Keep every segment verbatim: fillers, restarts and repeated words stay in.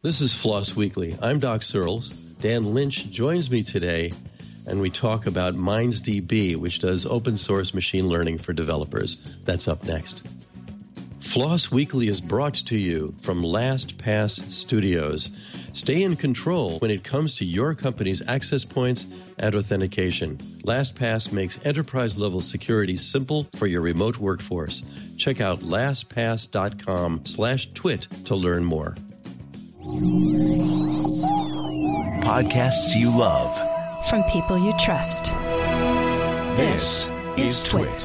This is Floss Weekly. I'm Doc Searles. Dan Lynch joins me today, and we talk about MindsDB, which does open source machine learning for developers. That's up next. Floss Weekly is brought to you from LastPass Studios. Stay in control when it comes to your company's access points and authentication. LastPass makes enterprise-level security simple for your remote workforce. Check out lastpass.com slash twit to learn more. Podcasts you love. From people you trust. This, this is Twit.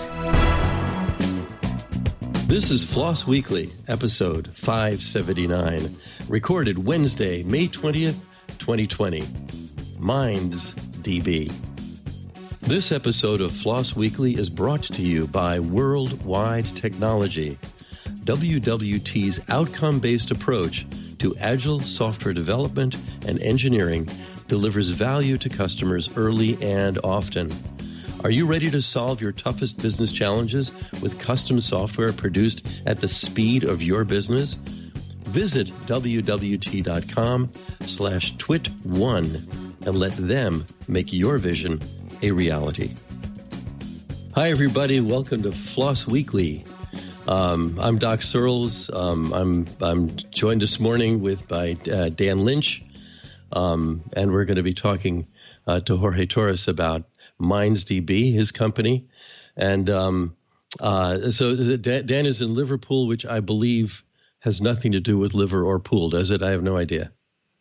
This is Floss Weekly, episode five seventy-nine, recorded Wednesday, May twentieth, twenty twenty. MindsDB. This episode of Floss Weekly is brought to you by Worldwide Technology. W W T's outcome-based approach to agile software development and engineering delivers value to customers early and often. Are you ready to solve your toughest business challenges with custom software produced at the speed of your business? Visit wwt.com slash twit1 and let them make your vision a reality. Hi, everybody. Welcome to Floss Weekly. Um, I'm Doc Searles. Um, I'm I'm joined this morning with by uh, Dan Lynch, um, and we're going to be talking uh, to Jorge Torres about MindsDB, his company. And um, uh, so Dan, Dan is in Liverpool, which I believe has nothing to do with liver or pool, does it? I have no idea.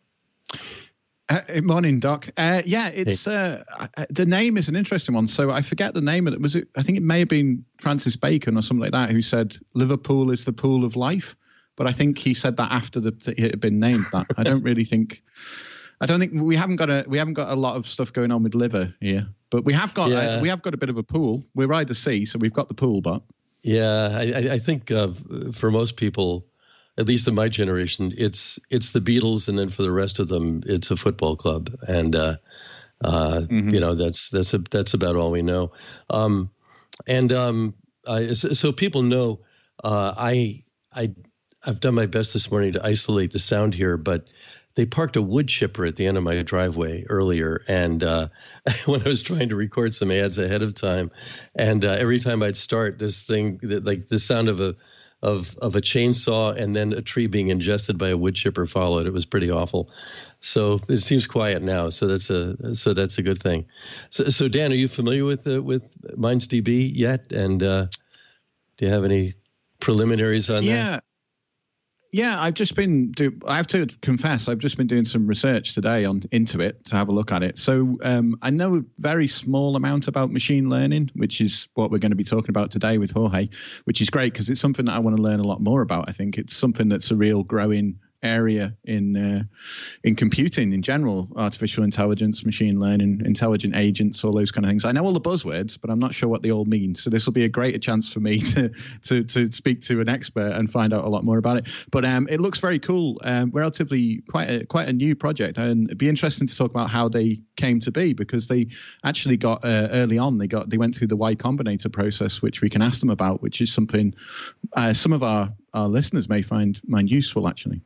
Uh, morning, Doc. Uh, yeah, it's uh, the name is an interesting one. So I forget the name of it. Was it? I think it may have been Francis Bacon or something like that who said Liverpool is the pool of life. But I think he said that after the, it had been named that. I don't really think. I don't think we haven't got a we haven't got a lot of stuff going on with liver here, but we have got yeah. uh, we have got a bit of a pool. We're by the sea, so we've got the pool. But yeah, I, I think uh, for most people, at least in my generation, it's it's the Beatles, and then for the rest of them, it's a football club, and uh, uh, mm-hmm. you know that's that's a, that's about all we know. Um, and um, I, so, so people know uh, I I I've done my best this morning to isolate the sound here, but they parked a wood chipper at the end of my driveway earlier, and uh, when I was trying to record some ads ahead of time, and uh, every time I'd start, this thing, like the sound of a of of a chainsaw and then a tree being ingested by a wood chipper followed. It was pretty awful. So it seems quiet now. So that's a so that's a good thing. So, so Dan, are you familiar with uh, with MindsDB yet? And uh, do you have any preliminaries on yeah. that? Yeah, I've just been do. I have to confess, I've just been doing some research today on into it to have a look at it. So um, I know a very small amount about machine learning, which is what we're going to be talking about today with Jorge, which is great because it's something that I want to learn a lot more about. I think it's something that's a real growing area in uh, in computing in general, artificial intelligence, machine learning, intelligent agents, all those kind of things. I know all the buzzwords, but I'm not sure what they all mean. So this will be a greater chance for me to to to speak to an expert and find out a lot more about it. But um, it looks very cool, um, relatively quite a, quite a new project, and it'd be interesting to talk about how they came to be, because they actually got uh, early on they got they went through the Y Combinator process, which we can ask them about, which is something uh, some of our our listeners may find find useful actually.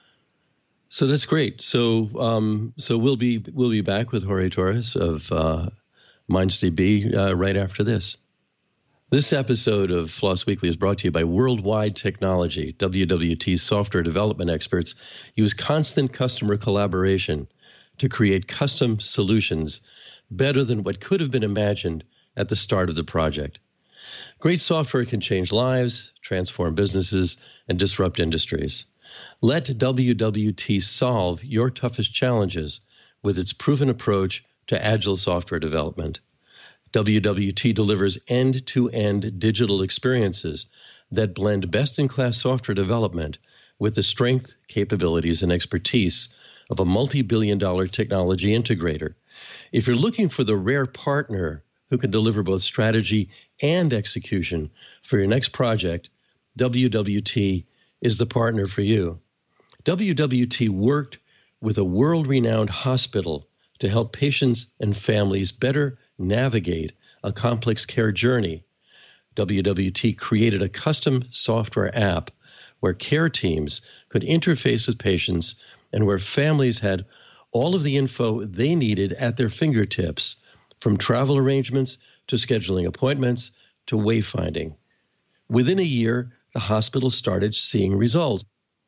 So that's great. So um, so we'll be we'll be back with Jorge Torres of uh, MindsDB uh, right after this. This episode of Floss Weekly is brought to you by Worldwide Technology. W W T software development experts use constant customer collaboration to create custom solutions better than what could have been imagined at the start of the project. Great software can change lives, transform businesses, and disrupt industries. Let W W T solve your toughest challenges with its proven approach to agile software development. W W T delivers end-to-end digital experiences that blend best-in-class software development with the strength, capabilities, and expertise of a multi-billion dollar technology integrator. If you're looking for the rare partner who can deliver both strategy and execution for your next project, W W T is the partner for you. W W T worked with a world-renowned hospital to help patients and families better navigate a complex care journey. W W T created a custom software app where care teams could interface with patients and where families had all of the info they needed at their fingertips, from travel arrangements to scheduling appointments to wayfinding. Within a year, the hospital started seeing results.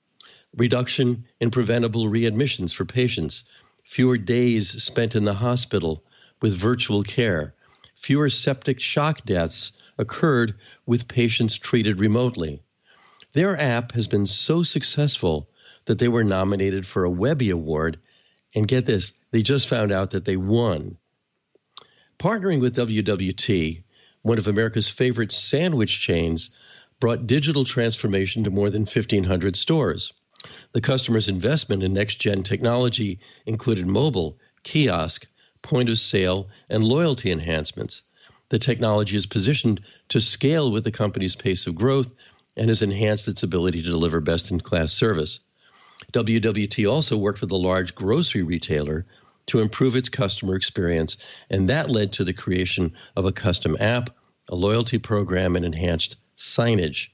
Reduction in preventable readmissions for patients, fewer days spent in the hospital with virtual care, fewer septic shock deaths occurred with patients treated remotely. Their app has been so successful that they were nominated for a Webby Award, and get this, they just found out that they won. Partnering with W W T, one of America's favorite sandwich chains, brought digital transformation to more than fifteen hundred stores. The customer's investment in next-gen technology included mobile, kiosk, point of sale, and loyalty enhancements. The technology is positioned to scale with the company's pace of growth and has enhanced its ability to deliver best-in-class service. W W T also worked with a large grocery retailer to improve its customer experience, and that led to the creation of a custom app, a loyalty program, and enhanced signage.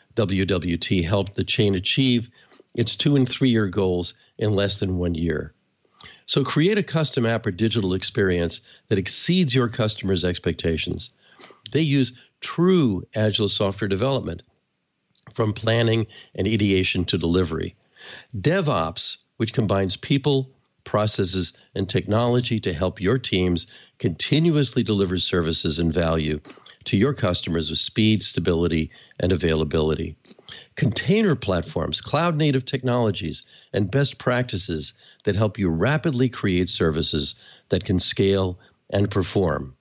W W T helped the chain achieve its two- and three-year goals in less than one year. So create a custom app or digital experience that exceeds your customers' expectations. They use true agile software development, from planning and ideation to delivery. DevOps, which combines people, processes, and technology to help your teams continuously deliver services and value to your customers with speed, stability, and availability. Container platforms, cloud-native technologies, and best practices that help you rapidly create services that can scale and perform.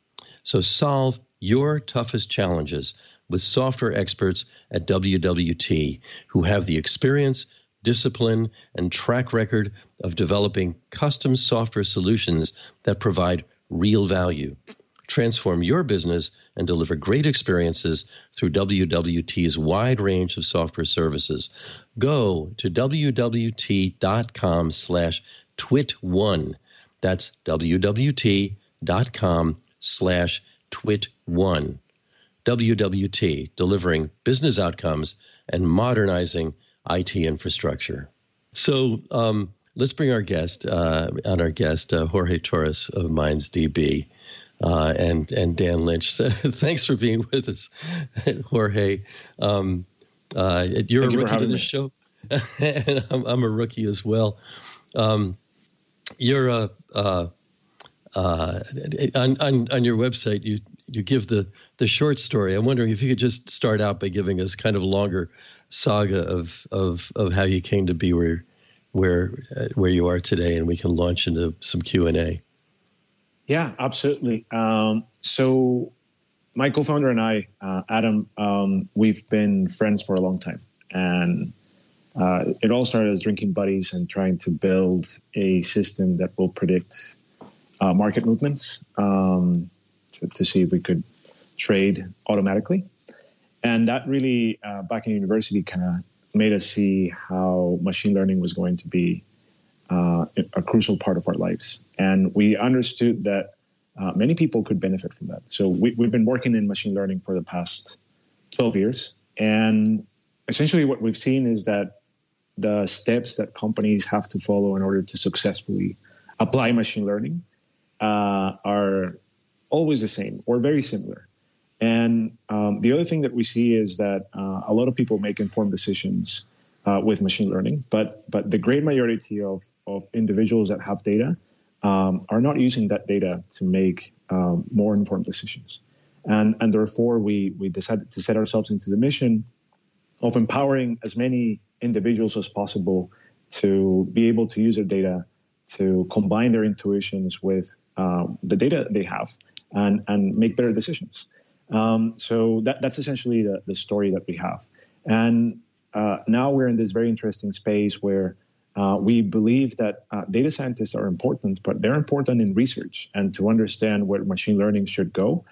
So solve your toughest challenges with software experts at W W T who have the experience, discipline, and track record of developing custom software solutions that provide real value. Transform your business and deliver great experiences through W W T's wide range of software services. Go to W W T dot com slash twit one. That's W W T dot com slash twit one. W W T, delivering business outcomes and modernizing I T infrastructure. So um, let's bring our guest, uh, on our guest, uh, Jorge Torres of MindsDB. Uh, and and Dan Lynch. Thanks for being with us, Jorge. Um, uh, you're Thank a rookie you to this show, and I'm, I'm a rookie as well. Um, you're a uh, uh, on, on on your website. You you give the the short story. I'm wondering if you could just start out by giving us kind of a longer saga of of of how you came to be where where uh, where you are today, and we can launch into some Q and A. Yeah, absolutely. Um, so my co-founder and I, uh, Adam, um, we've been friends for a long time. And uh, it all started as drinking buddies and trying to build a system that will predict uh, market movements um, to, to see if we could trade automatically. And that really, uh, back in university, kind of made us see how machine learning was going to be Uh, a crucial part of our lives. And we understood that uh, many people could benefit from that. So we, we've been working in machine learning for the past twelve years. And essentially what we've seen is that the steps that companies have to follow in order to successfully apply machine learning uh, are always the same or very similar. And um, the other thing that we see is that uh, a lot of people make informed decisions Uh, with machine learning, but but the great majority of, of individuals that have data um, are not using that data to make um, more informed decisions, and and therefore we we decided to set ourselves into the mission of empowering as many individuals as possible to be able to use their data to combine their intuitions with um, the data they have and and make better decisions. Um, so that that's essentially the the story that we have, and. Uh, now we're in this very interesting space where uh, we believe that uh, data scientists are important, but they're important in research and to understand where machine learning should go.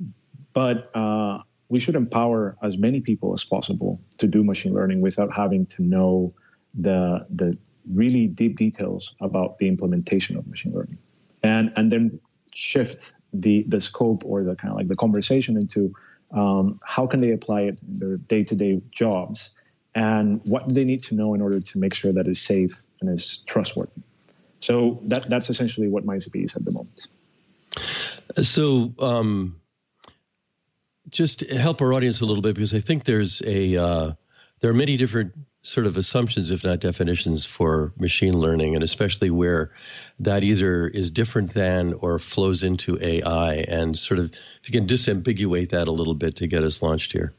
But uh, we should empower as many people as possible to do machine learning without having to know the the really deep details about the implementation of machine learning, and and then shift the the scope or the kind of like the conversation into um, how can they apply it in their day-to-day jobs. And what do they need to know in order to make sure that it's safe and is trustworthy. So that that's essentially what MindStaB is at the moment. So um, just help our audience a little bit, because I think there's a uh, there are many different sort of assumptions, if not definitions, for machine learning, and especially where that either is different than or flows into A I, and sort of if you can disambiguate that a little bit to get us launched here.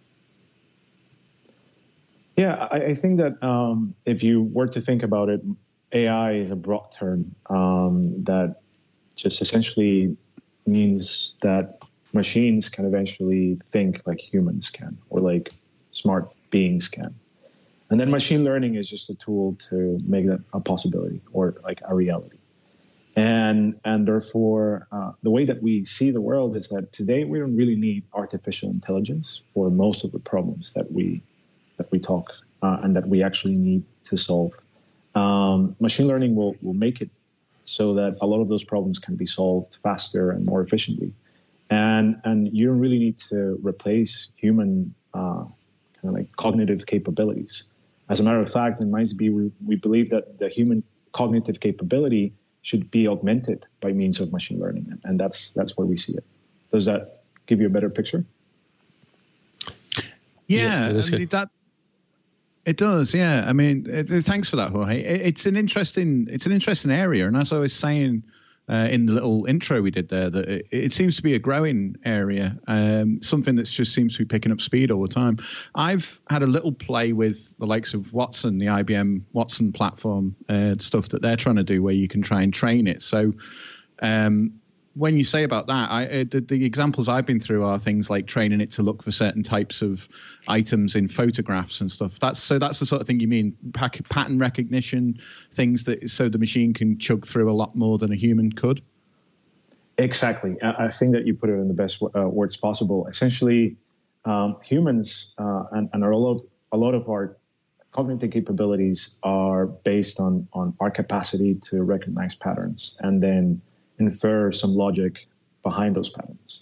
Yeah, I, I think that um, if you were to think about it, A I is a broad term um, that just essentially means that machines can eventually think like humans can, or like smart beings can. And then machine learning is just a tool to make that a possibility, or like a reality. And and therefore, uh, the way that we see the world is that today we don't really need artificial intelligence for most of the problems that we that we talk uh, and that we actually need to solve. Um, machine learning will, will make it so that a lot of those problems can be solved faster and more efficiently. And and you don't really need to replace human uh, kind of like cognitive capabilities. As a matter of fact, in MindStaB, we, we believe that the human cognitive capability should be augmented by means of machine learning. And that's that's where we see it. Does that give you a better picture? Yeah, yeah I mean, that it does. Yeah, I mean, it, it, thanks for that, Jorge. It, it's an interesting, it's an interesting area, and as I was saying uh, in the little intro we did there, that it, it seems to be a growing area, um, something that just seems to be picking up speed all the time. I've had a little play with the likes of Watson, the I B M Watson platform, uh, stuff that they're trying to do, where you can try and train it. So. Um, When you say about that, I, uh, the, the examples I've been through are things like training it to look for certain types of items in photographs and stuff. That's so that's the sort of thing you mean, pattern recognition, things that so the machine can chug through a lot more than a human could. Exactly. I think that you put it in the best uh, words possible. Essentially, um, humans uh, and, and a lot of a lot of our cognitive capabilities are based on on our capacity to recognize patterns and then infer some logic behind those patterns.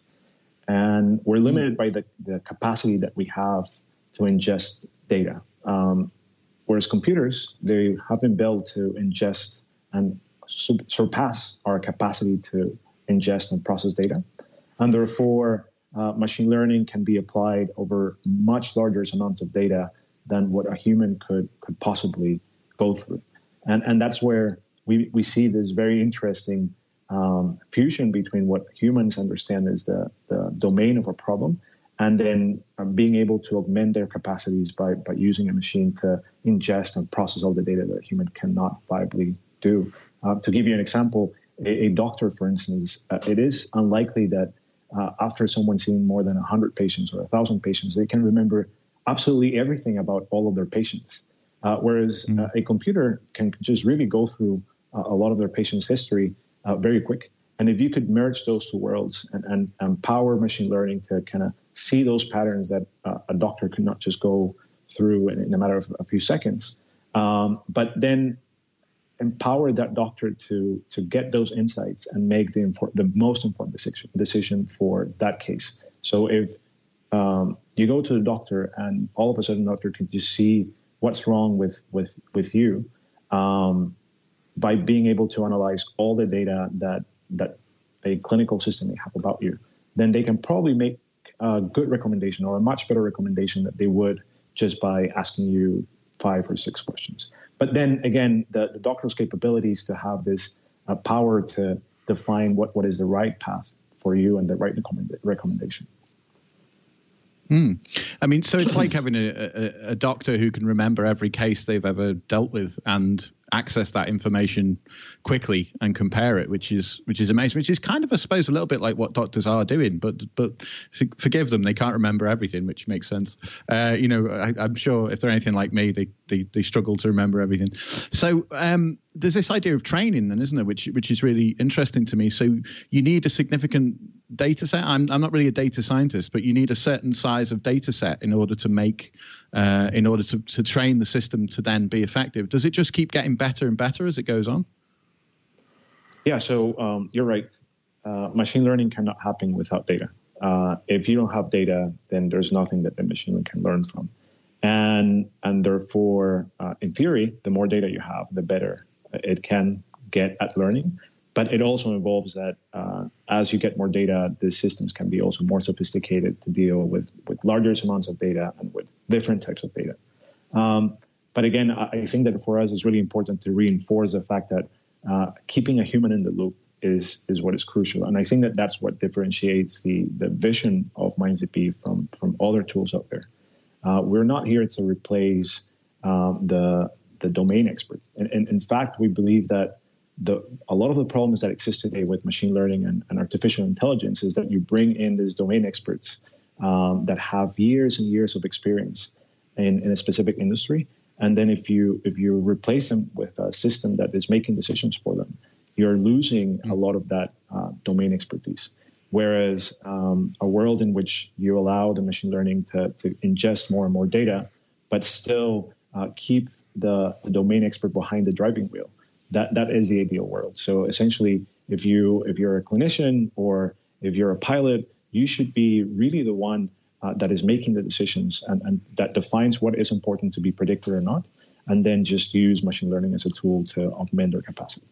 And we're limited by the, the capacity that we have to ingest data. Um, whereas computers, they have been built to ingest and su- surpass our capacity to ingest and process data. And therefore, uh, machine learning can be applied over much larger amounts of data than what a human could, could possibly go through. And, and that's where we, we see this very interesting Um, fusion between what humans understand as the, the domain of a problem, and then um, being able to augment their capacities by, by using a machine to ingest and process all the data that a human cannot viably do. Uh, to give you an example, a, a doctor, for instance, uh, it is unlikely that uh, after someone seeing more than one hundred patients or one thousand patients, they can remember absolutely everything about all of their patients. Uh, whereas mm. uh, a computer can just really go through uh, a lot of their patients' history Uh, very quick. And if you could merge those two worlds and, and empower machine learning to kind of see those patterns that uh, a doctor could not just go through in, in a matter of a few seconds, um, but then empower that doctor to to get those insights and make the infor- the most important decision, decision for that case. So if um, you go to the doctor and all of a sudden the doctor can just see what's wrong with, with, with you, um, by being able to analyze all the data that that a clinical system may have about you, then they can probably make a good recommendation or a much better recommendation that they would just by asking you five or six questions. But then again, the, the doctor's capabilities to have this uh, power to define what, what is the right path for you and the right recommend- recommendation. Mm. I mean, so it's like having a, a, a doctor who can remember every case they've ever dealt with and access that information quickly and compare it, which is which is amazing. Which is kind of, I suppose, a little bit like what doctors are doing, but but forgive them, they can't remember everything, which makes sense. Uh, you know, I, I'm sure if they're anything like me, they they, they struggle to remember everything. So um, there's this idea of training, then, isn't there? Which which is really interesting to me. So you need a significant data set. I'm I'm not really a data scientist, but you need a certain size of data set in order to make uh, in order to, to train the system to then be effective. Does it just keep getting better and better as it goes on? Yeah, so um, you're right. Uh, machine learning cannot happen without data. Uh, if you don't have data, then there's nothing that the machine can learn from. And, and therefore, uh, in theory, the more data you have, the better it can get at learning. But it also involves that uh, as you get more data, the systems can be also more sophisticated to deal with, with larger amounts of data and with different types of data. Um, but again, I think that for us, it's really important to reinforce the fact that uh, keeping a human in the loop is is what is crucial. And I think that that's what differentiates the, the vision of MindSDB from, from other tools out there. Uh, we're not here to replace um, the, the domain expert. And, and in fact, we believe that The, a lot of the problems that exist today with machine learning and, and artificial intelligence is that you bring in these domain experts um, that have years and years of experience in, in a specific industry. And then if you if you replace them with a system that is making decisions for them, you're losing a lot of that uh, domain expertise. Whereas um, a world in which you allow the machine learning to, to ingest more and more data, but still uh, keep the, the domain expert behind the driving wheel, That that is the ideal world. So essentially, if you if you're a clinician or if you're a pilot, you should be really the one uh, that is making the decisions and, and that defines what is important to be predicted or not, and then just use machine learning as a tool to augment their capacity.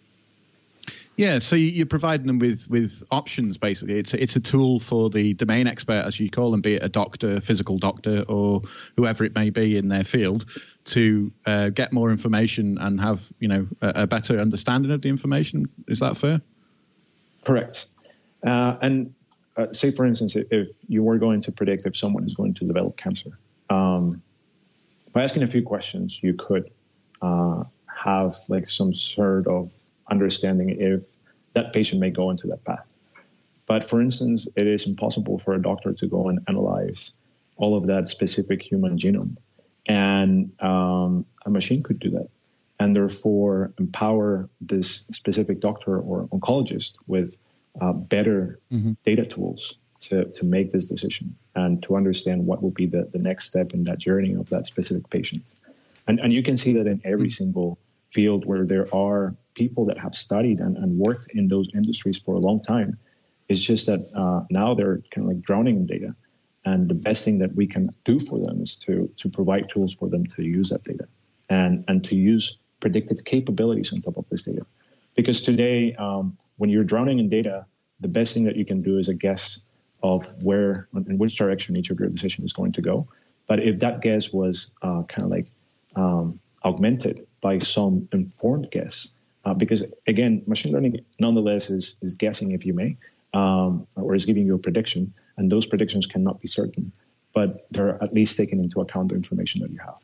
Yeah, so you're providing them with with options, basically. It's it's a tool for the domain expert, as you call them, be it a doctor, physical doctor, or whoever it may be in their field, to uh, get more information and have, you know, a, a better understanding of the information. Is that fair? Correct. Uh, and uh, say, for instance, if you were going to predict if someone is going to develop cancer, um, by asking a few questions, you could uh, have like some sort of understanding if that patient may go into that path. But for instance, it is impossible for a doctor to go and analyze all of that specific human genome. And um, a machine could do that. And therefore empower this specific doctor or oncologist with uh, better mm-hmm. data tools to, to make this decision and to understand what will be the, the next step in that journey of that specific patient. And, and you can see that in every mm-hmm. single field where there are people that have studied and, and worked in those industries for a long time. It's just that uh, now they're kind of like drowning in data. And the best thing that we can do for them is to to provide tools for them to use that data and, and to use predicted capabilities on top of this data. Because today, um, when you're drowning in data, the best thing that you can do is a guess of where, in which direction each of your decision is going to go. But if that guess was uh, kind of like um, augmented by some informed guess, uh, because again, machine learning nonetheless is, is guessing, if you may, um, or is giving you a prediction, and those predictions cannot be certain, but they're at least taking into account the information that you have.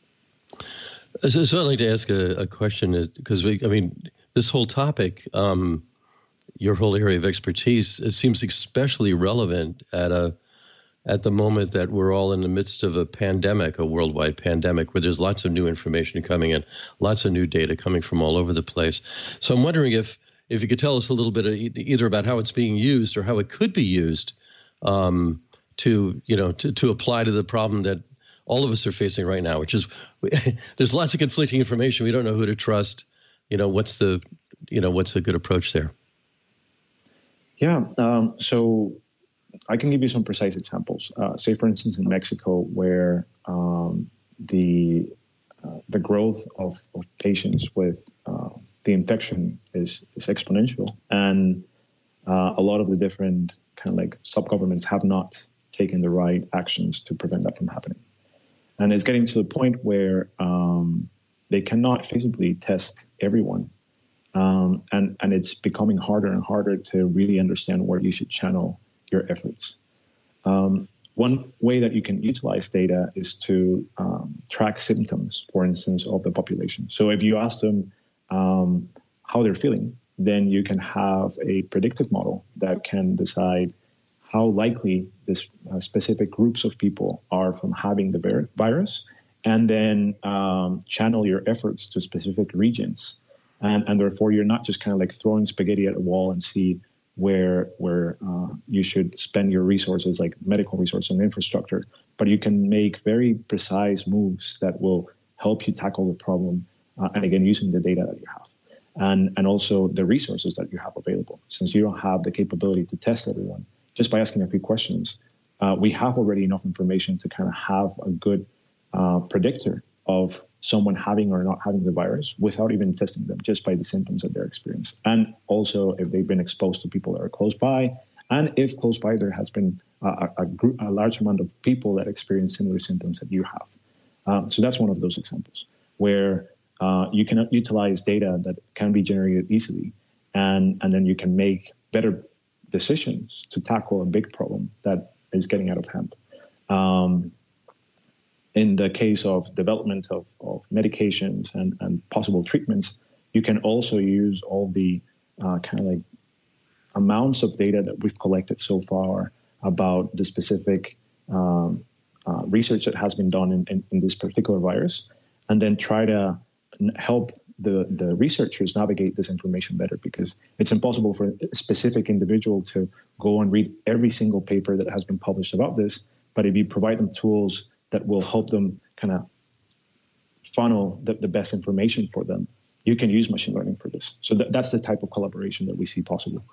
So, so I'd like to ask a, a question, because we, I mean, this whole topic, um, your whole area of expertise, it seems especially relevant at a at the moment that we're all in the midst of a pandemic, a worldwide pandemic, where there's lots of new information coming in, lots of new data coming from all over the place. So I'm wondering if if you could tell us a little bit of either about how it's being used or how it could be used um, to, you know, to, to apply to the problem that all of us are facing right now, which is there's lots of conflicting information. We don't know who to trust. You know, what's the, you know, what's a good approach there? Yeah. Um, so I can give you some precise examples. Uh, say, for instance, in Mexico, where um, the uh, the growth of, of patients with uh, the infection is, is exponential, and uh, a lot of the different kind of like sub-governments have not taken the right actions to prevent that from happening. And it's getting to the point where um, they cannot feasibly test everyone. Um, and, and it's becoming harder and harder to really understand where you should channel your efforts. Um, one way that you can utilize data is to um, track symptoms, for instance, of the population. So if you ask them um, how they're feeling, then you can have a predictive model that can decide how likely this uh, specific groups of people are from having the virus, and then um, channel your efforts to specific regions. And, and therefore, you're not just kind of like throwing spaghetti at a wall and see where where uh, you should spend your resources, like medical resources and infrastructure, but you can make very precise moves that will help you tackle the problem, uh, and again, using the data that you have. And, and also the resources that you have available. Since you don't have the capability to test everyone, just by asking a few questions, uh, we have already enough information to kind of have a good uh, predictor of someone having or not having the virus without even testing them, just by the symptoms that they're experiencing. And also if they've been exposed to people that are close by, and if close by there has been a, a, group, a large amount of people that experience similar symptoms that you have. Um, so that's one of those examples where uh, you can utilize data that can be generated easily, and, and then you can make better decisions to tackle a big problem that is getting out of hand. Um, in the case of development of, of medications and, and possible treatments, you can also use all the uh, kind of like amounts of data that we've collected so far about the specific um, uh, research that has been done in, in, in this particular virus, and then try to help the, the researchers navigate this information better, because it's impossible for a specific individual to go and read every single paper that has been published about this. But if you provide them tools that will help them kind of funnel the, the best information for them, you can use machine learning for this. So th- that's the type of collaboration that we see possible.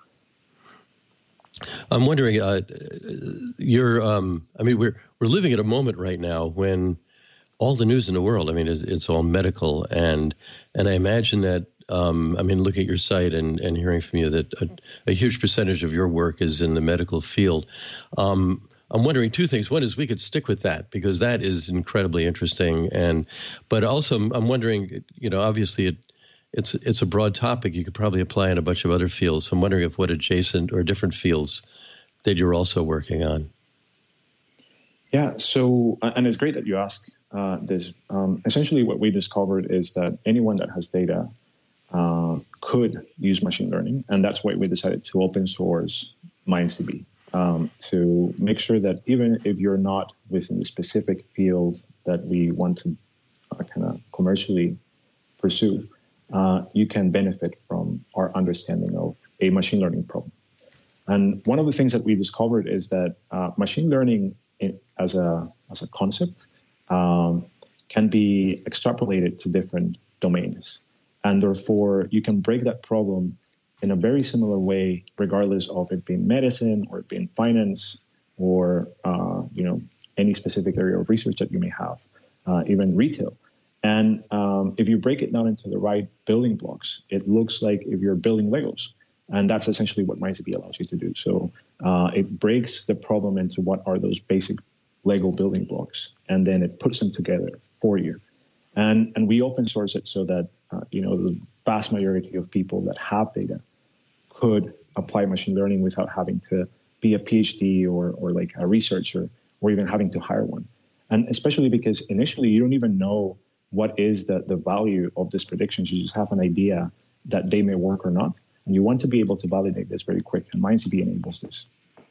I'm wondering, uh, you're, um, I mean, we're we're living at a moment right now when all the news in the world, I mean, it's, it's all medical, and and I imagine that, um, I mean, looking at your site and, and hearing from you that a, a huge percentage of your work is in the medical field. Um, I'm wondering two things. One is we could stick with that because that is incredibly interesting, and but also I'm wondering, you know, obviously it. It's it's a broad topic. You could probably apply in a bunch of other fields. So I'm wondering if what adjacent or different fields that you're also working on. Yeah, so, and it's great that you ask uh, this. Um, essentially, what we discovered is that anyone that has data uh, could use machine learning, and that's why we decided to open source MindsDB, um, to make sure that even if you're not within the specific field that we want to uh, kind of commercially pursue, Uh, you can benefit from our understanding of a machine learning problem. And one of the things that we discovered is that uh, machine learning in, as a as a concept um, can be extrapolated to different domains. And therefore, you can break that problem in a very similar way, regardless of it being medicine or it being finance or uh, you know any specific area of research that you may have, uh, even retail. And um, if you break it down into the right building blocks, it looks like if you're building Legos. And that's essentially what MindsDB allows you to do. So uh, it breaks the problem into what are those basic Lego building blocks, and then it puts them together for you. And and we open source it so that uh, you know the vast majority of people that have data could apply machine learning without having to be a PhD or or like a researcher or even having to hire one. And especially because initially you don't even know what is the, the value of these predictions. You just have an idea that they may work or not. And you want to be able to validate this very quick. And MindsDB enables this.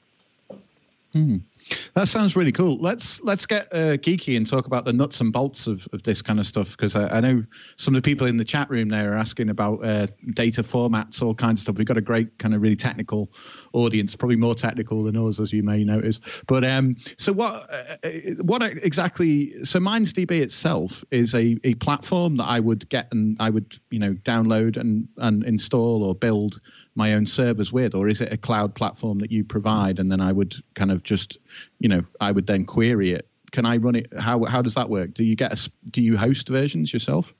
Hmm. That sounds really cool. Let's let's get uh, geeky and talk about the nuts and bolts of, of this kind of stuff, because I, I know some of the people in the chat room there are asking about uh, data formats, all kinds of stuff. We've got a great kind of really technical audience, probably more technical than us, as you may notice. But um, so what uh, what exactly? So MindsDB itself is a, a platform that I would get and I would you know download and, and install or build my own servers with, or is it a cloud platform that you provide and then I would kind of just, you know, I would then query it? Can I run it? How how does that work? Do you get a, do you host versions yourself?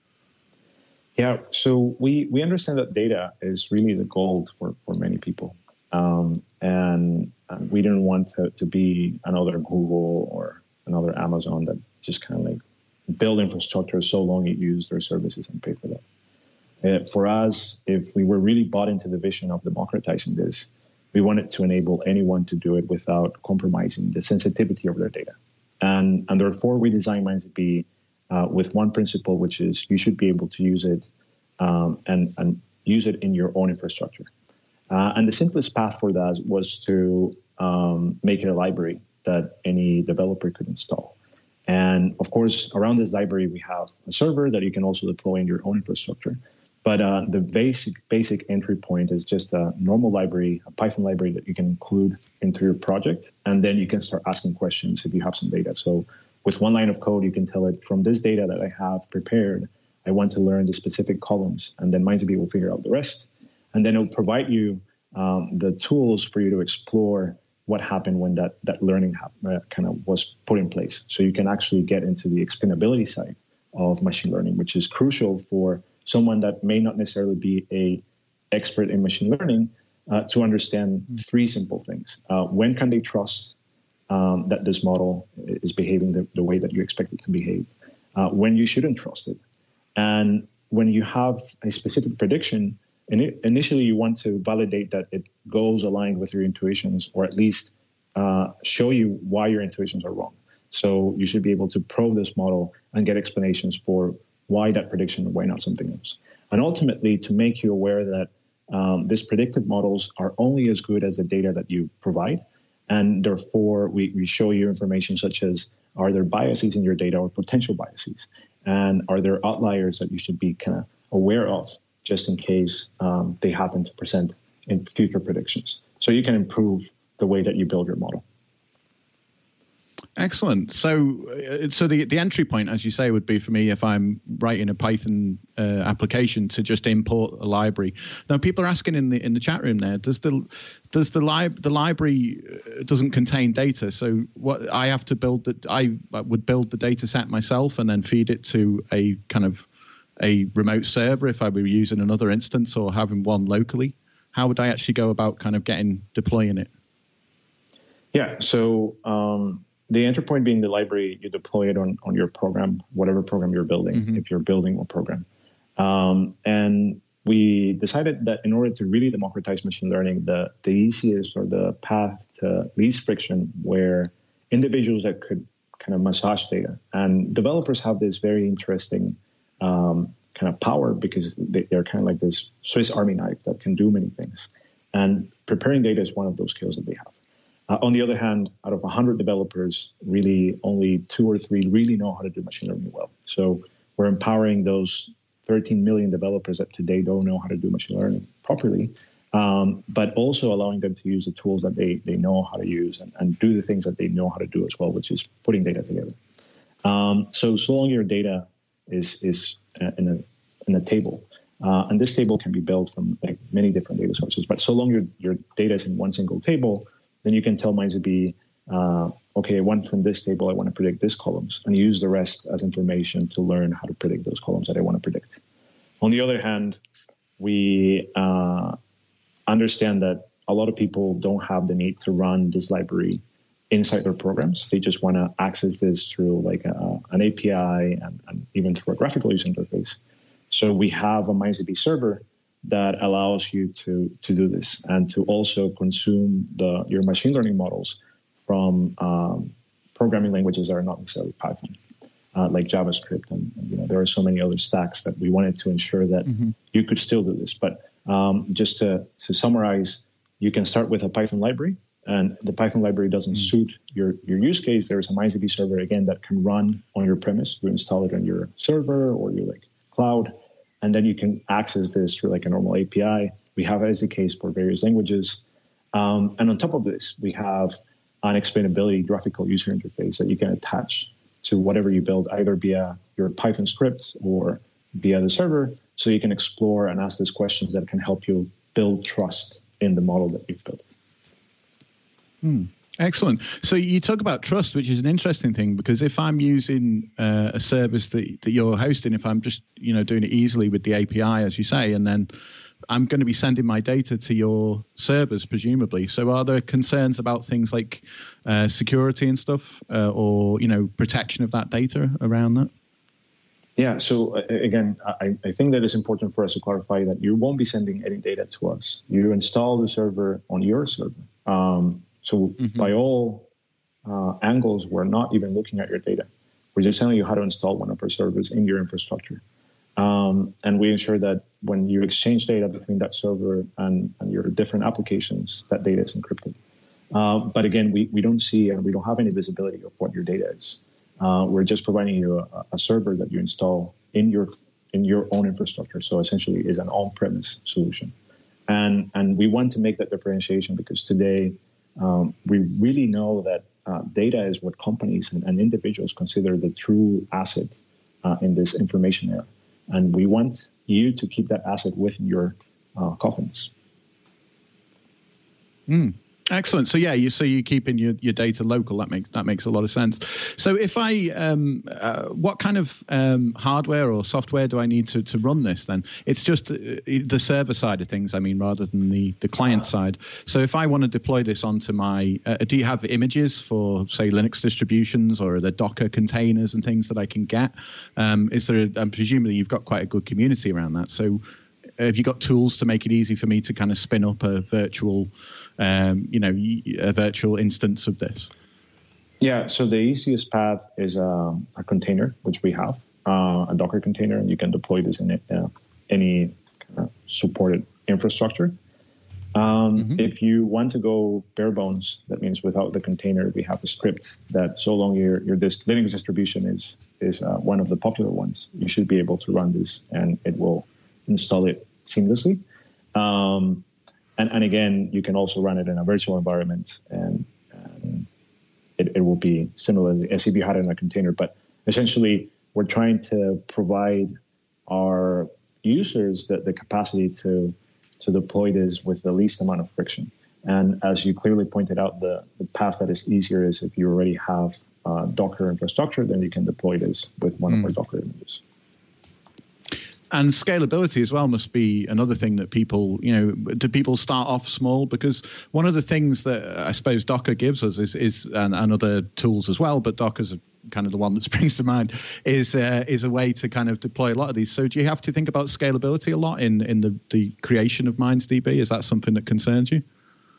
Yeah, so we we understand that data is really the gold for, for many people. Um, and, and we didn't want to, to be another Google or another Amazon that just kind of like build infrastructure so long you use their services and pay for that. Uh, for us, if we were really bought into the vision of democratizing this, we wanted to enable anyone to do it without compromising the sensitivity of their data. And, and therefore, we designed MindsDB uh, with one principle, which is you should be able to use it um, and, and use it in your own infrastructure. Uh, and the simplest path for that was to um, make it a library that any developer could install. And of course, around this library, we have a server that you can also deploy in your own infrastructure. But uh, the basic basic entry point is just a normal library, a Python library that you can include into your project. And then you can start asking questions if you have some data. So with one line of code, you can tell it, from this data that I have prepared, I want to learn the specific columns. And then MindsDB will figure out the rest. And then it'll provide you um, the tools for you to explore what happened when that, that learning uh, kind of was put in place. So you can actually get into the explainability side of machine learning, which is crucial for someone that may not necessarily be a expert in machine learning uh, to understand three simple things. Uh, when can they trust um, that this model is behaving the, the way that you expect it to behave? Uh, when you shouldn't trust it? And when you have a specific prediction, and it, initially you want to validate that it goes aligned with your intuitions, or at least uh, show you why your intuitions are wrong. So you should be able to probe this model and get explanations for why that prediction and why not something else. And ultimately, to make you aware that um, these predictive models are only as good as the data that you provide. And therefore, we, we show you information such as, are there biases in your data or potential biases? And are there outliers that you should be kind of aware of just in case um, they happen to present in future predictions? So you can improve the way that you build your model. Excellent. So, uh, so the the entry point, as you say, would be for me if I'm writing a Python uh, application to just import a library. Now, people are asking in the in the chat room there, does the does the lib the library doesn't contain data? So, what I have to build that I would build the data set myself and then feed it to a kind of a remote server if I were using another instance or having one locally. How would I actually go about kind of getting deploying it? Yeah. So. Um, The entry point being the library, you deploy it on, on your program, whatever program you're building, mm-hmm. if you're building a program. Um, and we decided that in order to really democratize machine learning, the, the easiest or the path to least friction were individuals that could kind of massage data. And developers have this very interesting um, kind of power because they, they're kind of like this Swiss Army knife that can do many things. And preparing data is one of those skills that they have. Uh, on the other hand, out of one hundred developers, really only two or three really know how to do machine learning well. So we're empowering those thirteen million developers that today don't know how to do machine learning properly, um, but also allowing them to use the tools that they, they know how to use and, and do the things that they know how to do as well, which is putting data together. Um, so so long your data is, is in, a, in a table, uh, and this table can be built from like many different data sources, but so long your, your data is in one single table, then you can tell MindZB, uh, okay, I want from this table, I want to predict this columns, and use the rest as information to learn how to predict those columns that I want to predict. On the other hand, we uh, understand that a lot of people don't have the need to run this library inside their programs. They just want to access this through like a, an A P I and, and even through a graphical user interface. So we have a MindZB server that allows you to, to do this and to also consume the your machine learning models from um, programming languages that are not necessarily Python, uh, like JavaScript. And, and you know there are so many other stacks that we wanted to ensure that mm-hmm. you could still do this. But um, just to, to summarize, you can start with a Python library, and the Python library doesn't mm-hmm. suit your, your use case. There's a MindZB server, again, that can run on your premise. You install it on your server or your like cloud. And then you can access this through like a normal A P I. We have S D Ks for various languages. Um, and on top of this, we have an explainability graphical user interface that you can attach to whatever you build, either via your Python script or via the server. So you can explore and ask these questions that can help you build trust in the model that you've built. Hmm. Excellent. So you talk about trust, which is an interesting thing, because if I'm using uh, a service that, that you're hosting, if I'm just you know doing it easily with the A P I, as you say, and then I'm going to be sending my data to your servers, presumably. So are there concerns about things like uh, security and stuff, uh, or you know protection of that data around that? Yeah. So uh, again, I, I think that it's important for us to clarify that you won't be sending any data to us. You install the server on your server. Um, So mm-hmm. by all uh, angles, we're not even looking at your data. We're just telling you how to install one of our servers in your infrastructure. Um, and we ensure that when you exchange data between that server and, and your different applications, that data is encrypted. Uh, but again, we, we don't see and we don't have any visibility of what your data is. Uh, we're just providing you a, a server that you install in your in your own infrastructure. So essentially is an on-premise solution. And, and we want to make that differentiation because today, Um, we really know that uh, data is what companies and, and individuals consider the true asset uh, in this information era. And we want you to keep that asset within your uh, coffins. Mm, Excellent. So yeah, you so you're keeping your, your data local. That makes that makes a lot of sense. So if I, um, uh, what kind of um, hardware or software do I need to, to run this? Then it's just uh, the server side of things. I mean, rather than the, the client side. So if I want to deploy this onto my, uh, do you have images for say Linux distributions, or are there Docker containers and things that I can get? Um, is there? A, um, presumably you've got quite a good community around that. So have you got tools to make it easy for me to kind of spin up a virtual, um, you know, a virtual instance of this? Yeah, so the easiest path is um, a container, which we have, uh, a Docker container, and you can deploy this in uh, any kind of supported infrastructure. Um, mm-hmm. If you want to go bare bones, that means without the container, we have a script that so long your your this Linux distribution is is uh, one of the popular ones, you should be able to run this, and it will install it seamlessly. Um, and, and again, you can also run it in a virtual environment, and, and it, it will be similar as if you had it in a container. But essentially, we're trying to provide our users the, the capacity to, to deploy this with the least amount of friction. And as you clearly pointed out, the, the path that is easier is if you already have uh, Docker infrastructure, then you can deploy this with one mm. of our Docker images. And scalability as well must be another thing that people, you know, do people start off small? Because one of the things that I suppose Docker gives us is, is and, and other tools as well, but Docker's kind of the one that springs to mind, is uh, is a way to kind of deploy a lot of these. So do you have to think about scalability a lot in, in the, the creation of MindsDB? Is that something that concerns you?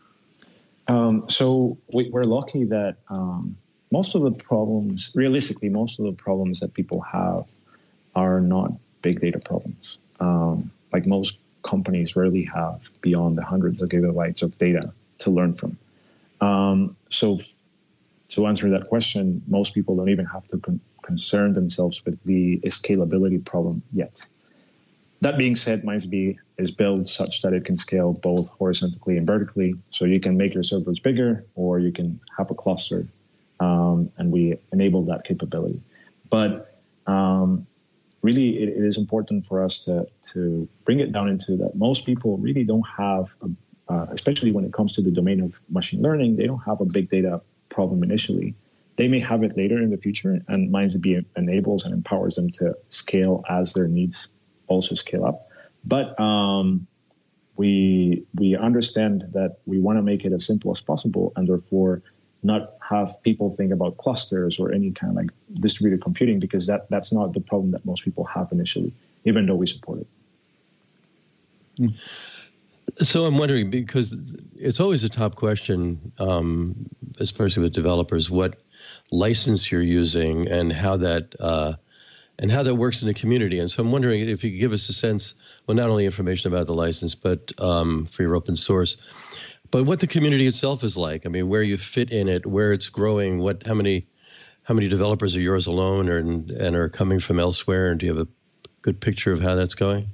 Um, so we, we're lucky that um, most of the problems, realistically, most of the problems that people have are not big data problems. Um, like most companies rarely have beyond the hundreds of gigabytes of data to learn from. Um, so f- to answer that question, most people don't even have to con- concern themselves with the scalability problem yet. That being said, MindsDB is built such that it can scale both horizontally and vertically. So you can make your servers bigger, or you can have a cluster, um, and we enable that capability. But um, really, it, it is important for us to, to bring it down into that most people really don't have, a, uh, especially when it comes to the domain of machine learning, they don't have a big data problem initially. They may have it later in the future, and MindsDB enables and empowers them to scale as their needs also scale up. But um, we we understand that we want to make it as simple as possible, and therefore not have people think about clusters or any kind of like distributed computing, because that, that's not the problem that most people have initially, even though we support it. So I'm wondering, because it's always a top question, um, especially with developers, what license you're using and how that uh, and how that works in the community. And so I'm wondering if you could give us a sense, well, not only information about the license, but um, for your open source, but what the community itself is like. I mean, where you fit in it, where it's growing, what, how many, how many developers are yours alone, or and, and are coming from elsewhere, and do you have a good picture of how that's going?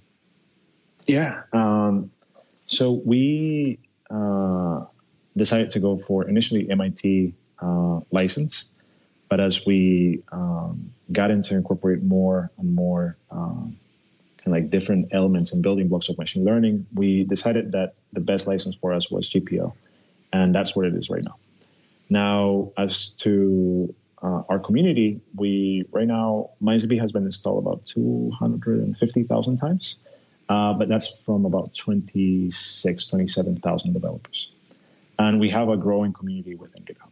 Yeah. Um, so we uh, decided to go for initially M I T uh, license, but as we um, got into incorporate more and more um, kind of like different elements and building blocks of machine learning, we decided that the best license for us was G P L, and that's what it is right now. Now, as to uh, our community, we right now MindsDB has been installed about two hundred fifty thousand times, uh, but that's from about twenty-six, twenty-seven thousand developers, and we have a growing community within GitHub.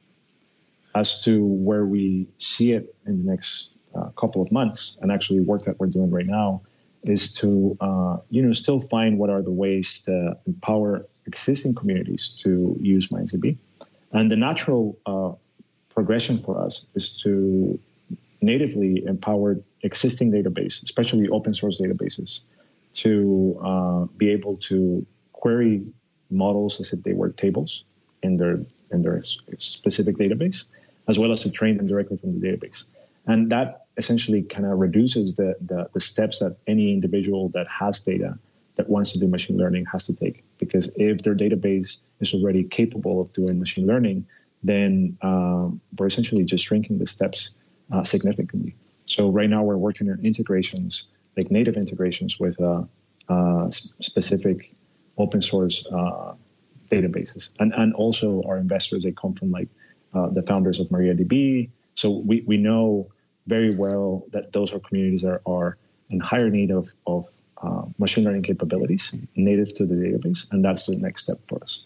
As to where we see it in the next uh, couple of months, and actually work that we're doing right now, is to uh, you know still find what are the ways to empower existing communities to use MindsDB. And the natural uh, progression for us is to natively empower existing database, especially open source databases, to uh, be able to query models as if they were tables in their in their specific database, as well as to train them directly from the database. And that essentially kind of reduces the, the, the steps that any individual that has data that wants to do machine learning has to take. Because if their database is already capable of doing machine learning, then um, we're essentially just shrinking the steps uh, significantly. So right now we're working on integrations, like native integrations with uh, uh, specific open source uh, databases. And and also our investors, they come from like uh, the founders of MariaDB. So we, we know very well that those are communities that are in higher need of, of uh, machine learning capabilities native to the database. And that's the next step for us.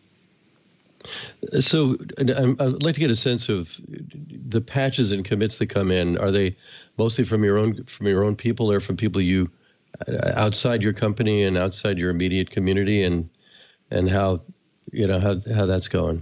So I'd like to get a sense of the patches and commits that come in. Are they mostly from your own from your own people, or from people you outside your company and outside your immediate community, and and how you know how how that's going?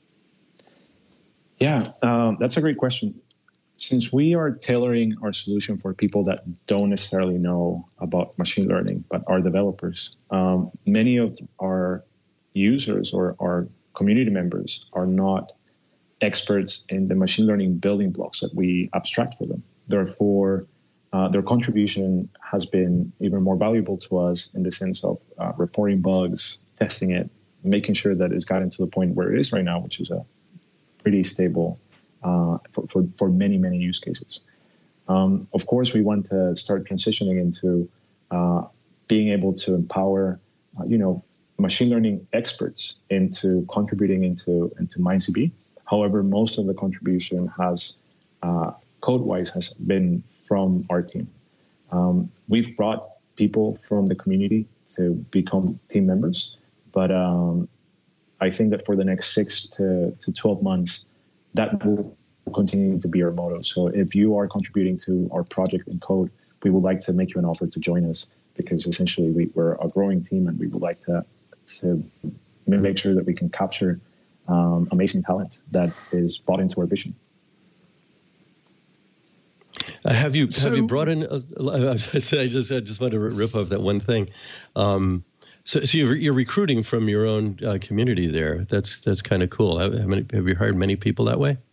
Yeah, um, that's a great question. Since we are tailoring our solution for people that don't necessarily know about machine learning but are developers, um, many of our users or our community members are not experts in the machine learning building blocks that we abstract for them. Therefore, uh, their contribution has been even more valuable to us in the sense of uh, reporting bugs, testing it, making sure that it's gotten to the point where it is right now, which is a pretty stable uh, for, for, for many, many use cases. Um, of course, we want to start transitioning into uh, being able to empower, uh, you know, machine learning experts into contributing into, into MindCB. However, most of the contribution has, uh, code-wise, has been from our team. Um, we've brought people from the community to become team members, but um, I think that for the next six to, to twelve months, that will continue to be our motto. So if you are contributing to our project in code, we would like to make you an offer to join us, because essentially we, we're a growing team and we would like to to make sure that we can capture um, amazing talent that is bought into our vision. Uh, have you So- have you brought in? Uh, I just I just I just want to rip off that one thing. Um, so so you're, you're recruiting from your own uh, community there. That's that's kind of cool. How, how many have you hired many people that way?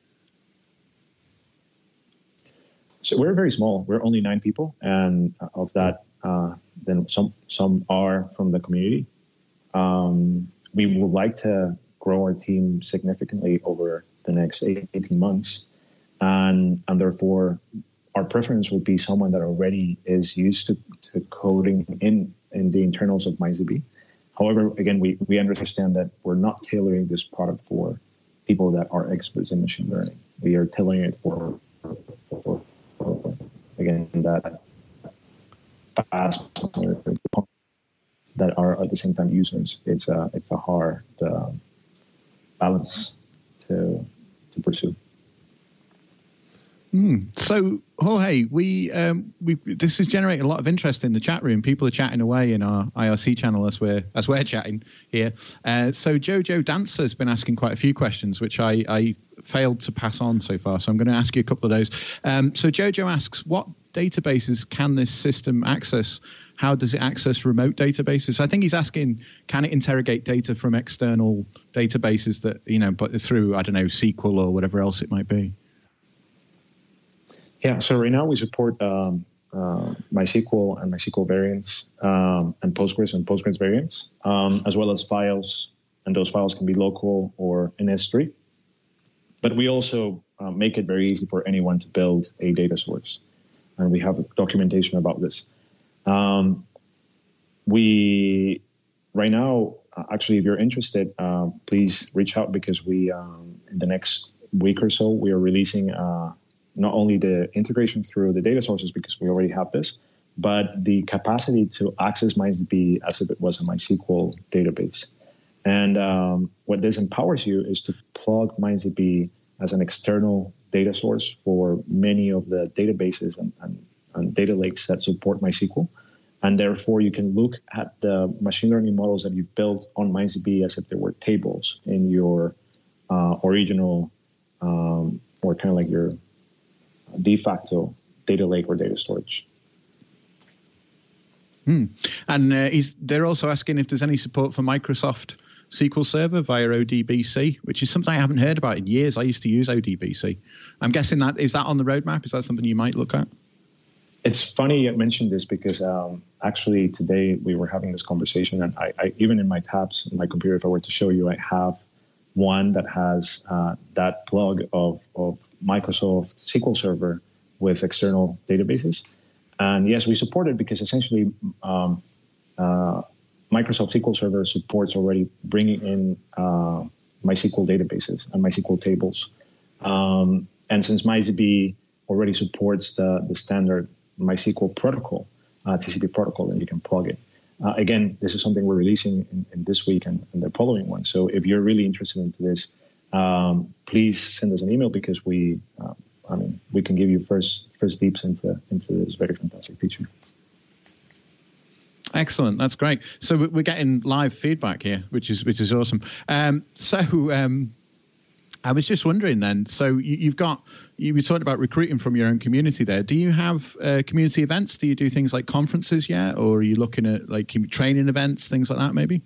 So we're very small. We're only nine people, and of that, uh, then some some are from the community. Um, we would like to grow our team significantly over the next eighteen months. And, and therefore, our preference would be someone that already is used to, to coding in, in the internals of MindCB. However, again, we, we understand that we're not tailoring this product for people that are experts in machine learning. We are tailoring it for, for, for again, that fast that are at the same time users. It's a it's a hard uh, balance to to pursue. Mm. So, Jorge, we um, we this is generating a lot of interest in the chat room. People are chatting away in our I R C channel as we're as we're chatting here. Uh, so, Jojo Dancer has been asking quite a few questions, which I, I failed to pass on so far. So, I'm going to ask you a couple of those. Um, so, Jojo asks, what databases can this system access? How does it access remote databases? I think he's asking, can it interrogate data from external databases that, you know, but through, I don't know, S Q L or whatever else it might be? Yeah, so right now we support um, uh, MySQL and MySQL variants um, and Postgres and Postgres variants, um, as well as files, and those files can be local or in S three. But we also uh, make it very easy for anyone to build a data source, and we have documentation about this. Um, we, right now, uh, actually, if you're interested, uh, please reach out, because we, um, in the next week or so, we are releasing uh, not only the integration through the data sources, because we already have this, but the capacity to access MindCB as if it was a MySQL database. And um, what this empowers you is to plug MindCB as an external data source for many of the databases and, and, and data lakes that support MySQL. And therefore, you can look at the machine learning models that you've built on MindCB as if they were tables in your uh, original um, or kind of like your de facto data lake or data storage. Hmm. And uh, he's, they're also asking if there's any support for Microsoft S Q L Server via O D B C, which is something I haven't heard about in years. I used to use O D B C. I'm guessing that, is that on the roadmap? Is that something you might look at? It's funny you mentioned this, because um, actually today we were having this conversation, and I, I even in my tabs in my computer, if I were to show you, I have one that has uh, that plug of, of Microsoft S Q L Server with external databases. And yes, we support it because essentially um, uh, Microsoft S Q L Server supports already bringing in uh, MySQL databases and MySQL tables. Um, and since MyZB already supports the, the standard MySQL protocol, uh, T C P protocol, then you can plug it. Uh, again, this is something we're releasing in, in this week and, and the following one. So if you're really interested into this, um, please send us an email because we, uh, I mean, we can give you first first deeps into into this very fantastic feature. Excellent, that's great. So we're getting live feedback here, which is which is awesome. Um, so um, I was just wondering then. So you, you've got you were talking about recruiting from your own community there. Do you have uh, community events? Do you do things like conferences yet, or are you looking at like training events, things like that, maybe?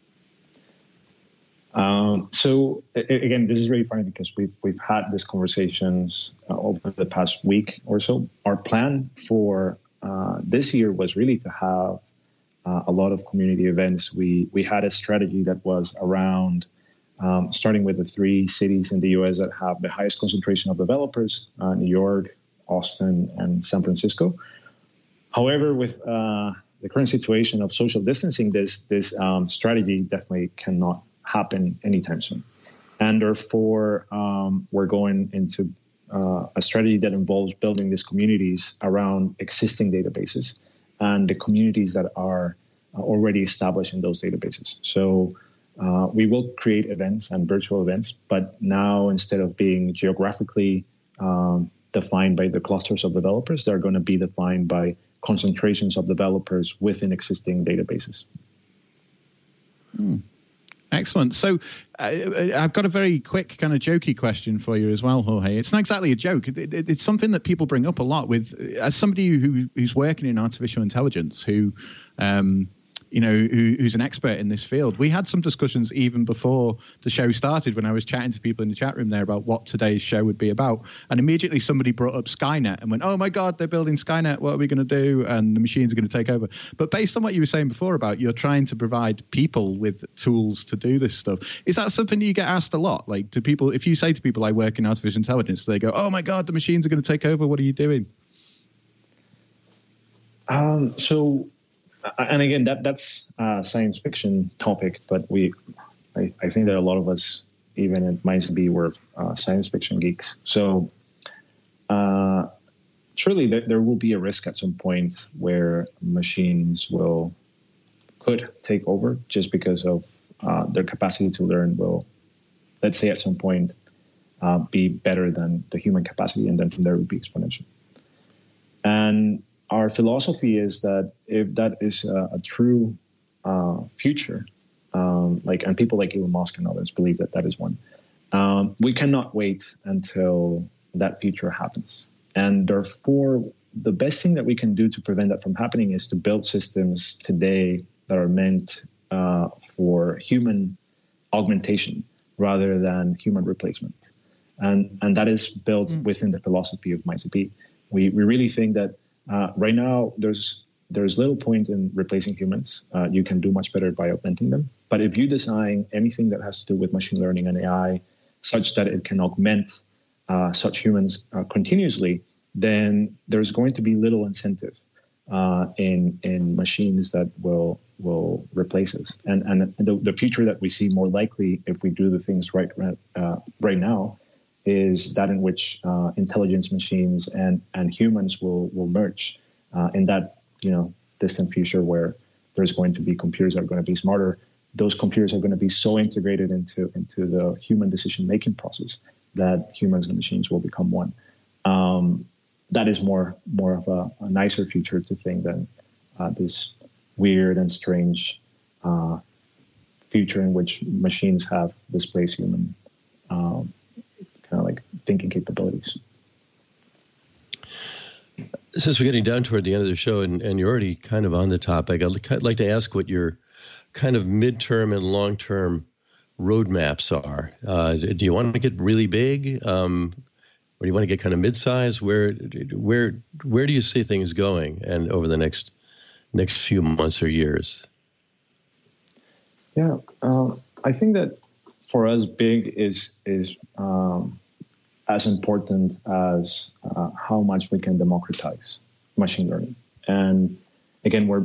Um, so again, this is really funny because we've we've had these conversations uh, over the past week or so. Our plan for uh, this year was really to have Uh, a lot of community events. We we had a strategy that was around um, starting with the three cities in the U S that have the highest concentration of developers, uh, New York, Austin, and San Francisco. However, with uh, the current situation of social distancing, this, this um, strategy definitely cannot happen anytime soon. And therefore, um, we're going into uh, a strategy that involves building these communities around existing databases and the communities that are already established in those databases. So uh, we will create events and virtual events, but now instead of being geographically um, defined by the clusters of developers, they're going to be defined by concentrations of developers within existing databases. Hmm. Excellent. So uh, I've got a very quick kind of jokey question for you as well, Jorge. It's not exactly a joke. It, it, it's something that people bring up a lot with, as somebody who, who's working in artificial intelligence, who, um, you know, who, who's an expert in this field. We had some discussions even before the show started when I was chatting to people in the chat room there about what today's show would be about. And immediately somebody brought up Skynet and went, oh my God, they're building Skynet. What are we going to do? And the machines are going to take over. But based on what you were saying before about you're trying to provide people with tools to do this stuff, is that something you get asked a lot? Like, do people, if you say to people I work in artificial intelligence, they go, oh my God, the machines are going to take over. What are you doing? Um, so, and again, that that's a science fiction topic, but we, I, I think that a lot of us, even at MindZB, were uh, science fiction geeks. So, uh, surely there, there will be a risk at some point where machines will could take over just because of uh, their capacity to learn will, let's say, at some point, uh, be better than the human capacity, and then from there it would be exponential. And our philosophy is that if that is a, a true uh, future, um, like, and people like Elon Musk and others believe that that is one, um, we cannot wait until that future happens. And therefore, the best thing that we can do to prevent that from happening is to build systems today that are meant uh, for human augmentation rather than human replacement. And and that is built mm. within the philosophy of MindZB. We we really think that Uh, right now, there's there's little point in replacing humans. Uh, you can do much better by augmenting them. But if you design anything that has to do with machine learning and A I such that it can augment uh, such humans uh, continuously, then there's going to be little incentive uh, in in machines that will will replace us. And and the, the future that we see more likely if we do the things right uh, right now is that in which uh, intelligence machines and, and humans will will merge uh, in that, you know, distant future where there's going to be computers that are going to be smarter. Those computers are going to be so integrated into into the human decision-making process that humans and machines will become one. Um, that is more more of a, a nicer future to think than uh, this weird and strange uh, future in which machines have displaced human um, kind of like thinking capabilities. Since we're getting down toward the end of the show, and, and you're already kind of on the topic, I'd like to ask what your kind of midterm and long-term roadmaps are. Uh, do you want to get really big, um, or do you want to get kind of mid-size? Where, where, where do you see things going, and over the next next few months or years? Yeah, um, I think that for us, big is is um, as important as uh, how much we can democratize machine learning. And again, we're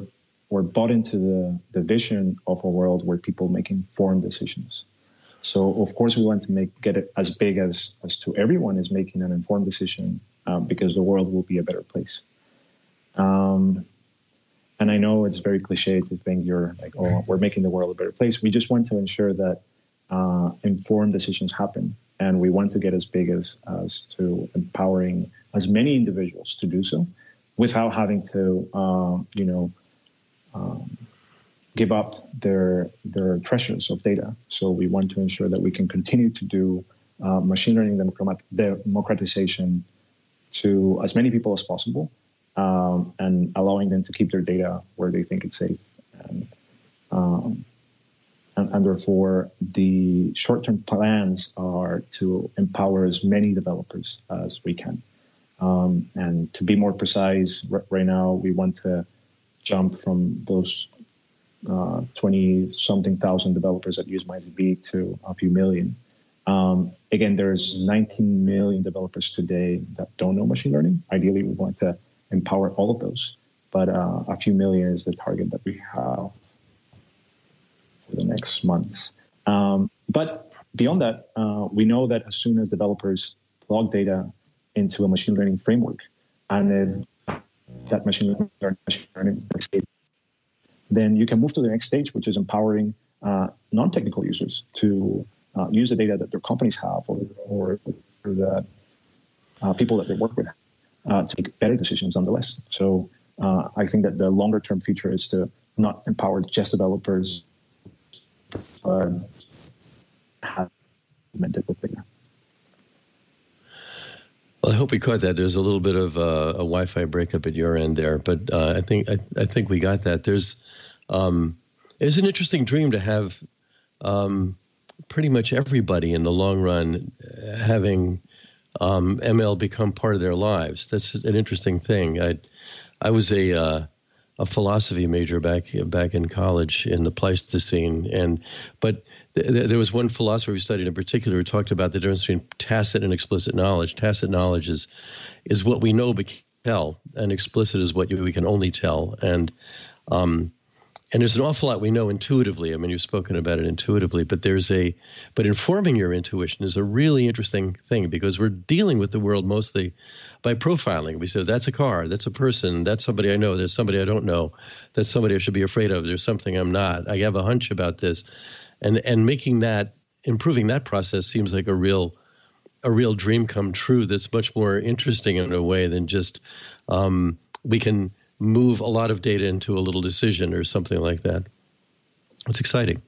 or bought into the, the vision of a world where people make informed decisions. So of course we want to make get it as big as as to everyone is making an informed decision, um, because the world will be a better place. Um, and I know it's very cliche to think you're like, oh, we're making the world a better place. We just want to ensure that uh, informed decisions happen, and we want to get as big as as to empowering as many individuals to do so, without having to, uh, you know. Um, give up their their treasures of data. So we want to ensure that we can continue to do uh, machine learning democratization to as many people as possible, um, and allowing them to keep their data where they think it's safe. And, um, and, and therefore, the short-term plans are to empower as many developers as we can. Um, and to be more precise, r- right now, we want to jump from those uh, twenty-something thousand developers that use MindSDB to a few million. Um, again, there's nineteen million developers today that don't know machine learning. Ideally, we want to empower all of those, but uh, a few million is the target that we have for the next months. Um, but beyond that, uh, we know that as soon as developers log data into a machine learning framework, and if that machine learning, machine learning then you can move to the next stage, which is empowering uh, non-technical users to uh, use the data that their companies have, or, or, or the uh, people that they work with, uh, to make better decisions nonetheless. So uh, I think that the longer-term future is to not empower just developers, but have augmented with data. Well, I hope we caught that. There's a little bit of uh, a Wi-Fi breakup at your end there, but uh, I think I, I think we got that. There's um, it's an interesting dream to have um, pretty much everybody in the long run having um, M L become part of their lives. That's an interesting thing. I I was a uh, a philosophy major back back in college in the Pleistocene, and but th- there was one philosopher we studied in particular who talked about the difference between tacit and explicit knowledge. Tacit knowledge is is what we know but can't tell, and explicit is what you, we can only tell. And um, and there's an awful lot we know intuitively. I mean, you've spoken about it intuitively, but there's a but informing your intuition is a really interesting thing, because we're dealing with the world mostly by profiling. We say, that's a car, that's a person, that's somebody I know, there's somebody I don't know, that's somebody I should be afraid of, there's something I'm not, I have a hunch about this. And and making that, improving that process seems like a real a real dream come true that's much more interesting in a way than just um, we can move a lot of data into a little decision or something like that. It's exciting.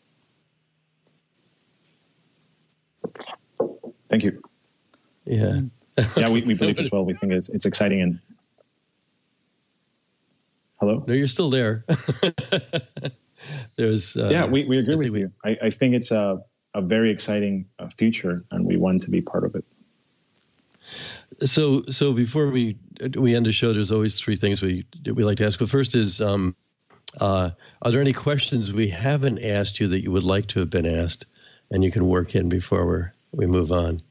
Thank you. Yeah. Yeah, we, we believe as well. We think it's it's exciting. And hello? No, you're still there. There's uh, yeah, we, we agree with we, you. I, I think it's a, a very exciting uh, future, and we want to be part of it. So so before we we end the show, there's always three things we we like to ask. But first is, um, uh, are there any questions we haven't asked you that you would like to have been asked, and you can work in before we we move on?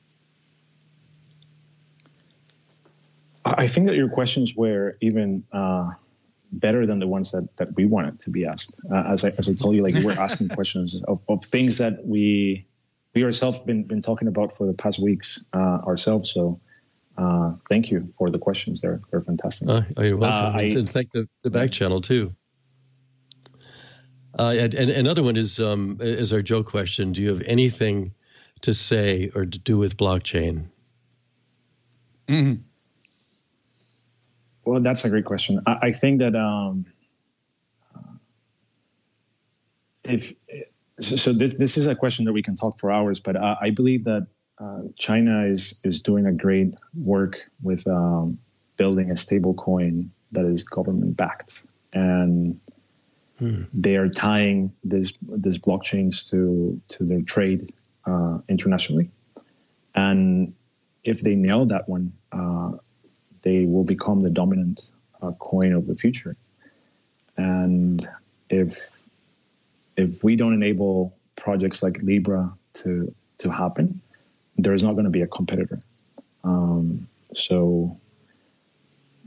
I think that your questions were even uh, better than the ones that, that we wanted to be asked. Uh, as I as I told you, like, we were asking questions of, of things that we we ourselves been been talking about for the past weeks uh, ourselves. So uh, thank you for the questions. They're they're fantastic. Oh, you're welcome. Uh, I, and thank the, the back channel too. Uh, and, and another one is um, is our Joe question. Do you have anything to say or to do with blockchain? Mm-hmm. Well, that's a great question. I, I think that um, if so, so this this is a question that we can talk for hours, but I, I believe that uh, China is is doing a great work with um, building a stable coin that is government backed, and hmm. they are tying this this blockchains to to their trade uh, internationally, and if they nail that one, Uh, they will become the dominant uh, coin of the future. And if if we don't enable projects like Libra to to happen, there is not going to be a competitor. Um, so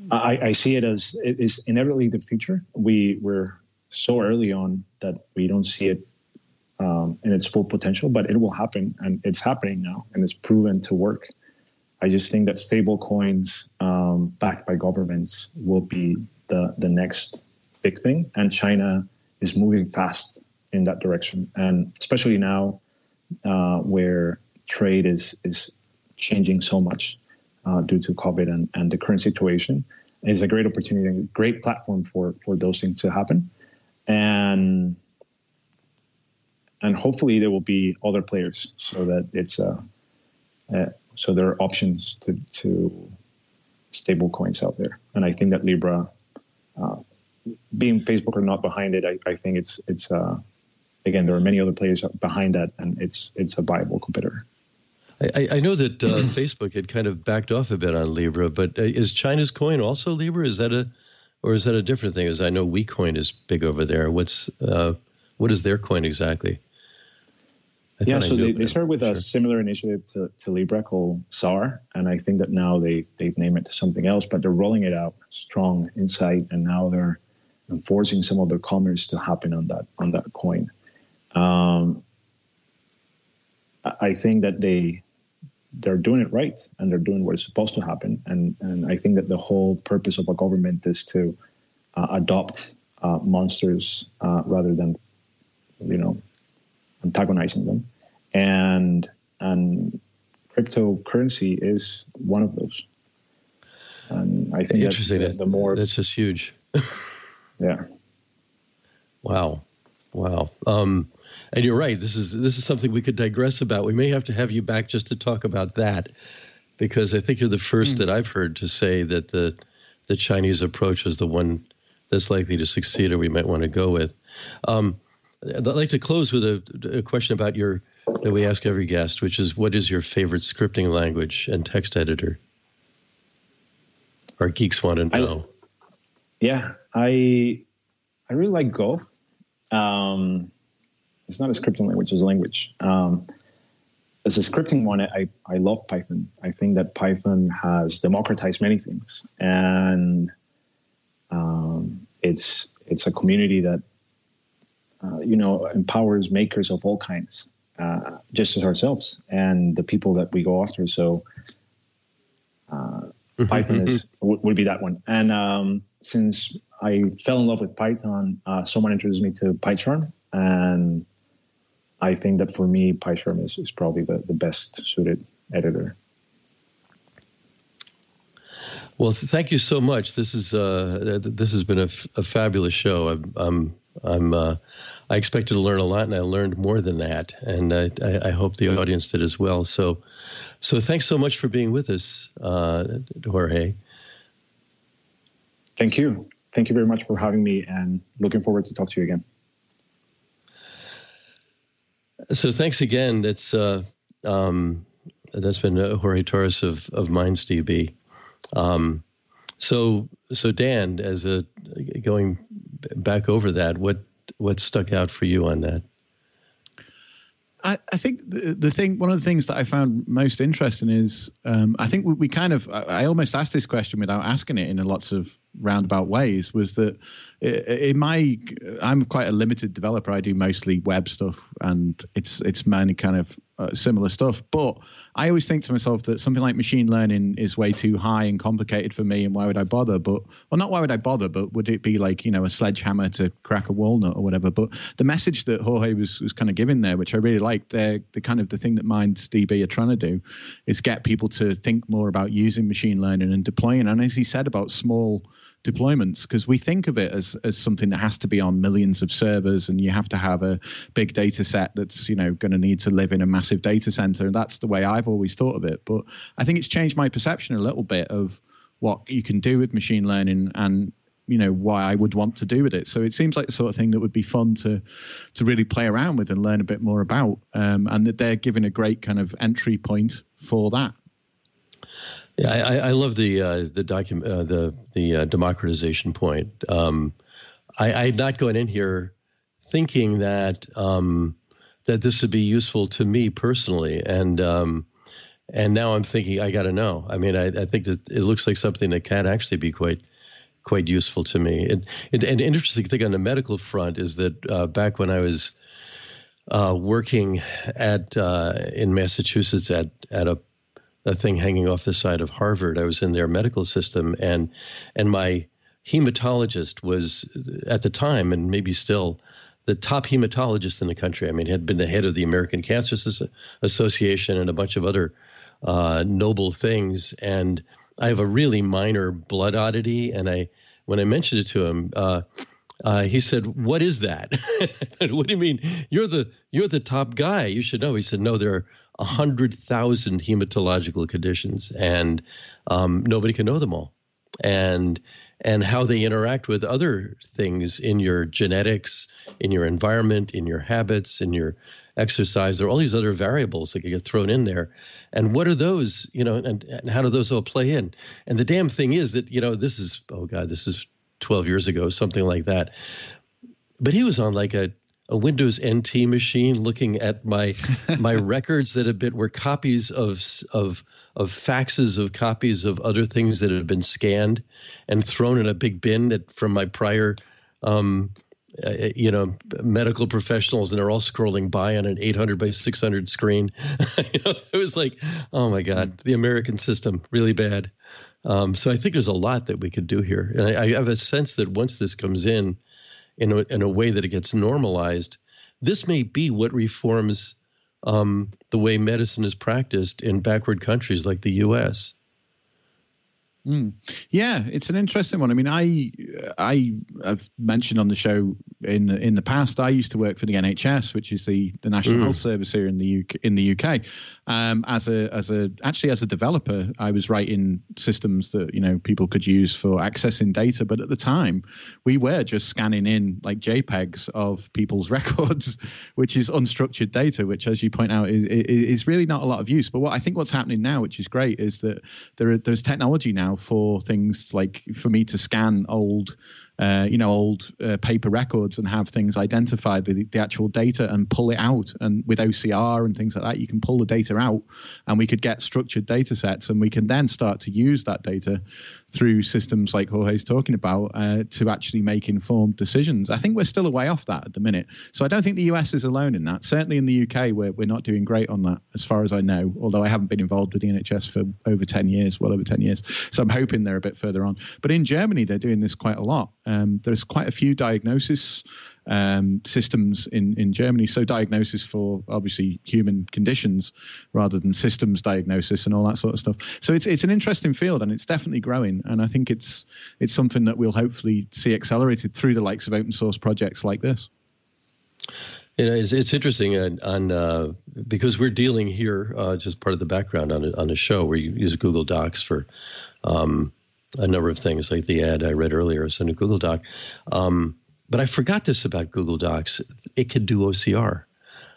I, I see it as it is inevitably the future. We we're so early on that we don't see it um, in its full potential, but it will happen, and it's happening now, and it's proven to work. I just think that stable coins um, backed by governments will be the the next big thing, and China is moving fast in that direction, and especially now uh, where trade is is changing so much uh, due to COVID and, and the current situation, is a great opportunity, a great platform for for those things to happen, and and hopefully there will be other players so that it's uh, uh so there are options to to stable coins out there, and I think that Libra, uh, being Facebook or not behind it, I, I think it's it's uh, again there are many other players behind that, and it's it's a viable competitor. I, I know that uh, Facebook had kind of backed off a bit on Libra, but uh, is China's coin also Libra? Is that a, or is that a different thing? As I know, WeCoin is big over there. What's uh, what is their coin exactly? I yeah, so they, they started with sure. a similar initiative to, to Libra called S A R, and I think that now they they've named it to something else, but they're rolling it out strong inside, and now they're enforcing some of their commerce to happen on that on that coin. Um, I think that they they're doing it right, and they're doing what is supposed to happen. And and I think that the whole purpose of a government is to uh, adopt uh, monsters uh, rather than, you know, antagonizing them. And and cryptocurrency is one of those. And I think interesting. That the, the more that's just huge. yeah. Wow. Wow. Um, and you're right. This is this is something we could digress about. We may have to have you back just to talk about that, because I think you're the first mm. that I've heard to say that the the Chinese approach is the one that's likely to succeed, or we might want to go with. Um, I'd like to close with a, a question about your that we ask every guest, which is, what is your favorite scripting language and text editor? Our geeks want to know. I, yeah, I I really like Go. Um, it's not a scripting language, it's a language. Um, as a scripting one, I, I love Python. I think that Python has democratized many things, and um, it's it's a community that uh, you know empowers makers of all kinds, uh, just as ourselves and the people that we go after. So uh, Python is w- would be that one. And um, since I fell in love with Python, uh, someone introduced me to PyCharm, and I think that for me, PyCharm is, is probably the, the best suited editor. Well, th- thank you so much. This is uh, th- this has been a, f- a fabulous show. I'm I'm, I'm uh, I expected to learn a lot, and I learned more than that, and I, I, I hope the audience did as well. So, so thanks so much for being with us, uh, Jorge. Thank you. Thank you very much for having me, and looking forward to talk to you again. So thanks again. That's uh, um, that's been uh, Jorge Torres of of MindsDB. Um, so so Dan, as a going back over that, what what stuck out for you on that? I, I think the, the thing, one of the things that I found most interesting is, um, I think we, we kind of, I, I almost asked this question without asking it in a lots of roundabout ways, was that in my, I'm quite a limited developer. I do mostly web stuff, and it's it's mainly kind of uh, similar stuff. But I always think to myself that something like machine learning is way too high and complicated for me, and why would I bother? But, well, not why would I bother, but would it be like, you know, a sledgehammer to crack a walnut or whatever? But the message that Jorge was, was kind of giving there, which I really liked, the the kind of the thing that MindsDB are trying to do is get people to think more about using machine learning and deploying. And as he said about small deployments, because we think of it as as something that has to be on millions of servers, and you have to have a big data set that's, you know, going to need to live in a massive data center. And that's the way I've always thought of it. But I think it's changed my perception a little bit of what you can do with machine learning, and, you know, why I would want to do with it. So it seems like the sort of thing that would be fun to to really play around with and learn a bit more about, um, and that they're giving a great kind of entry point for that. Yeah, I, I love the uh, the document uh, the the uh, democratization point. Um, I, I had not gone in here thinking that um, that this would be useful to me personally, and um, and now I'm thinking I got to know. I mean, I, I think that it looks like something that can actually be quite quite useful to me. And, and, and an interesting thing on the medical front is that uh, back when I was uh, working at uh, in Massachusetts at at a, a thing hanging off the side of Harvard, I was in their medical system, and and my hematologist was at the time, and maybe still, the top hematologist in the country. I mean, had been the head of the American Cancer Association and a bunch of other uh, noble things. And I have a really minor blood oddity, and I, when I mentioned it to him, uh, uh, he said, "What is that?" What do you mean? You're the you're the top guy. You should know. He said, "No, there are a hundred thousand hematological conditions, and um, nobody can know them all, and and how they interact with other things in your genetics, in your environment, in your habits, in your exercise. There are all these other variables that can get thrown in there. And what are those, you know, and, and how do those all play in?" And the damn thing is that, you know, this is, oh God, this is twelve years ago, something like that. But he was on like a, a Windows N T machine looking at my my records that had been, were copies of of of faxes of copies of other things that had been scanned and thrown in a big bin that from my prior um, uh, you know, medical professionals, and they're all scrolling by on an eight hundred by six hundred screen. You know, it was like, oh my God, the American system, really bad. Um, so I think there's a lot that we could do here. And I, I have a sense that once this comes in, in a, in a way that it gets normalized, this may be what reforms um, the way medicine is practiced in backward countries like the U S. Mm. Yeah, it's an interesting one. I mean, I I have mentioned on the show in in the past, I used to work for the N H S, which is the, the National mm. Health Service here in the U K. In the U K, um, as a as a actually as a developer, I was writing systems that, you know, people could use for accessing data. But at the time, we were just scanning in like JPEGs of people's records, which is unstructured data, which, as you point out, is, is really not a lot of use. But what I think what's happening now, which is great, is that there are, there's technology now for things like for me to scan old, uh, you know, old uh, paper records and have things identify the, the actual data and pull it out. And with O C R and things like that, you can pull the data out, and we could get structured data sets, and we can then start to use that data through systems like Jorge's talking about uh, to actually make informed decisions. I think we're still a way off that at the minute. So I don't think the U S is alone in that. Certainly in the U K, we're, we're not doing great on that, as far as I know, although I haven't been involved with the N H S for over ten years, well over ten years. So I'm hoping they're a bit further on. But in Germany, they're doing this quite a lot. Um, there's quite a few diagnosis um, systems in, in Germany. So diagnosis for obviously human conditions rather than systems diagnosis and all that sort of stuff. So it's it's an interesting field, and it's definitely growing. And I think it's it's something that we'll hopefully see accelerated through the likes of open source projects like this. You know, it's it's interesting on, on uh, because we're dealing here, uh, just part of the background on a, on a show where you use Google Docs for um, a number of things, like the ad I read earlier is in a Google Doc. Um, but I forgot this about Google Docs. It could do O C R.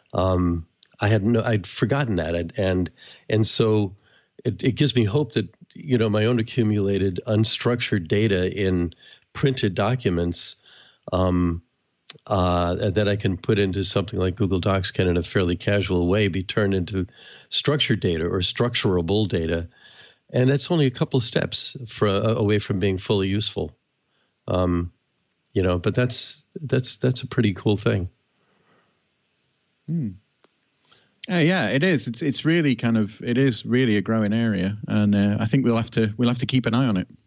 Um, I had no, I'd forgotten that, and and so it, it gives me hope that, you know, my own accumulated unstructured data in printed documents um, uh, that I can put into something like Google Docs can, in a fairly casual way, be turned into structured data or structurable data. And that's only a couple of steps for, uh, away from being fully useful, um, you know. But that's that's that's a pretty cool thing. Hmm. Uh, yeah, it is. It's it's really kind of it is really a growing area, and uh, I think we'll have to we'll have to keep an eye on it.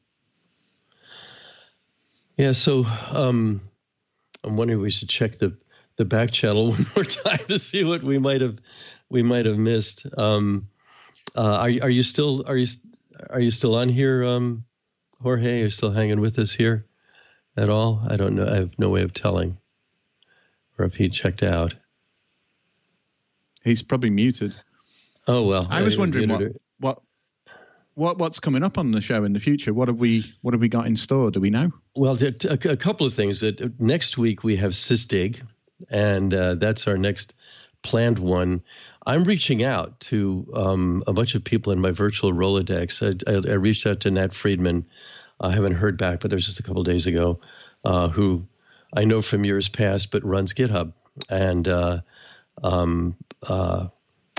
Yeah. So um, I'm wondering if we should check the the back channel one more time to see what we might have we might have missed. Um, uh, are are you still are you Are you still on here, um, Jorge? Are you still hanging with us here at all? I don't know. I have no way of telling, or if he checked out. He's probably muted. Oh well. I was wondering what, what what what's coming up on the show in the future. What have we what have we got in store? Do we know? Well, a, a couple of things. Next week we have SysDig, and uh, that's our next planned one. I'm reaching out to um, a bunch of people in my virtual Rolodex. I, I, I reached out to Nat Friedman. I haven't heard back, but it was just a couple of days ago, uh, who I know from years past, but runs GitHub. And uh, um, uh,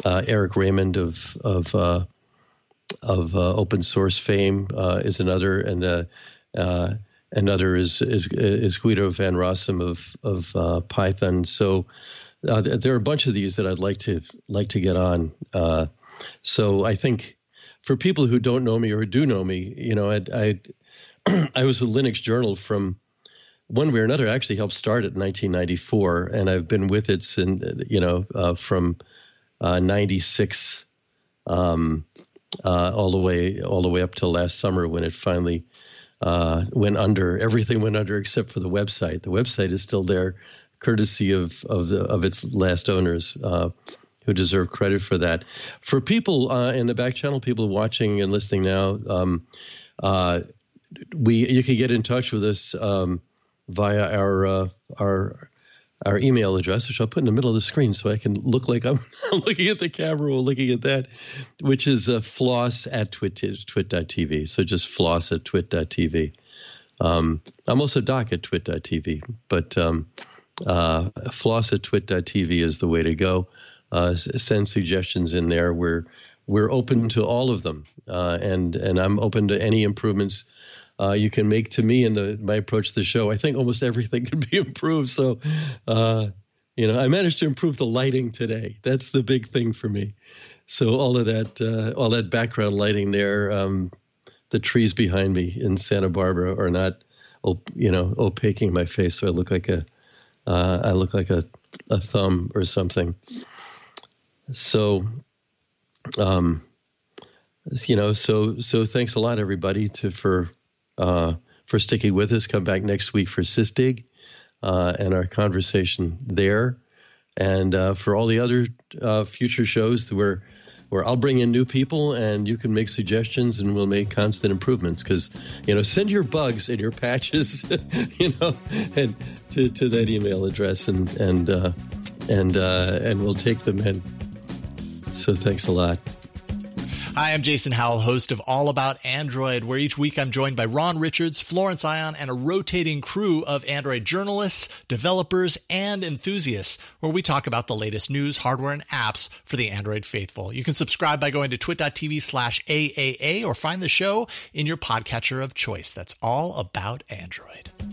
uh, Eric Raymond of of uh, of uh, open source fame uh, is another, and uh, uh, another is is is Guido van Rossum of of uh, Python. So uh, there are a bunch of these that I'd like to like to get on. Uh, so I think for people who don't know me or do know me, you know, I I, I was a Linux journal from one way or another. I actually helped start it in nineteen ninety-four, and I've been with it since, you know, uh, from uh, ninety-six um, uh, all the way all the way up till last summer when it finally uh, went under. Everything went under except for the website. The website is still there, courtesy of of the of its last owners, uh, who deserve credit for that. For people uh, in the back channel, people watching and listening now, um, uh, we you can get in touch with us um, via our uh, our our email address, which I'll put in the middle of the screen so I can look like I'm looking at the camera or looking at that, which is uh, floss at twit dot t v. So just floss at twit dot t v. Um, I'm also doc at twit dot t v, but um, uh, floss at twit dot t v is the way to go. Uh, send suggestions in there. We're we're open to all of them, uh, and and I'm open to any improvements uh, you can make to me and the, my approach to the show. I think almost everything can be improved. So, uh, you know, I managed to improve the lighting today. That's the big thing for me. So all of that, uh, all that background lighting there, um, the trees behind me in Santa Barbara are not, op- you know, opaquing my face, so I look like a, uh, I look like a, a thumb or something. So, um, you know, so so thanks a lot, everybody, to for uh, for sticking with us. Come back next week for SysDig uh, and our conversation there, and uh, for all the other uh, future shows where where I'll bring in new people and you can make suggestions and we'll make constant improvements. Because, you know, send your bugs and your patches, you know, and to to that email address, and and uh, and uh, and we'll take them in. So thanks a lot. Hi, I'm Jason Howell, host of All About Android, where each week I'm joined by Ron Richards, Florence Ion, and a rotating crew of Android journalists, developers, and enthusiasts, where we talk about the latest news, hardware, and apps for the Android faithful. You can subscribe by going to twit dot t v slash A A A or find the show in your podcatcher of choice. That's All About Android.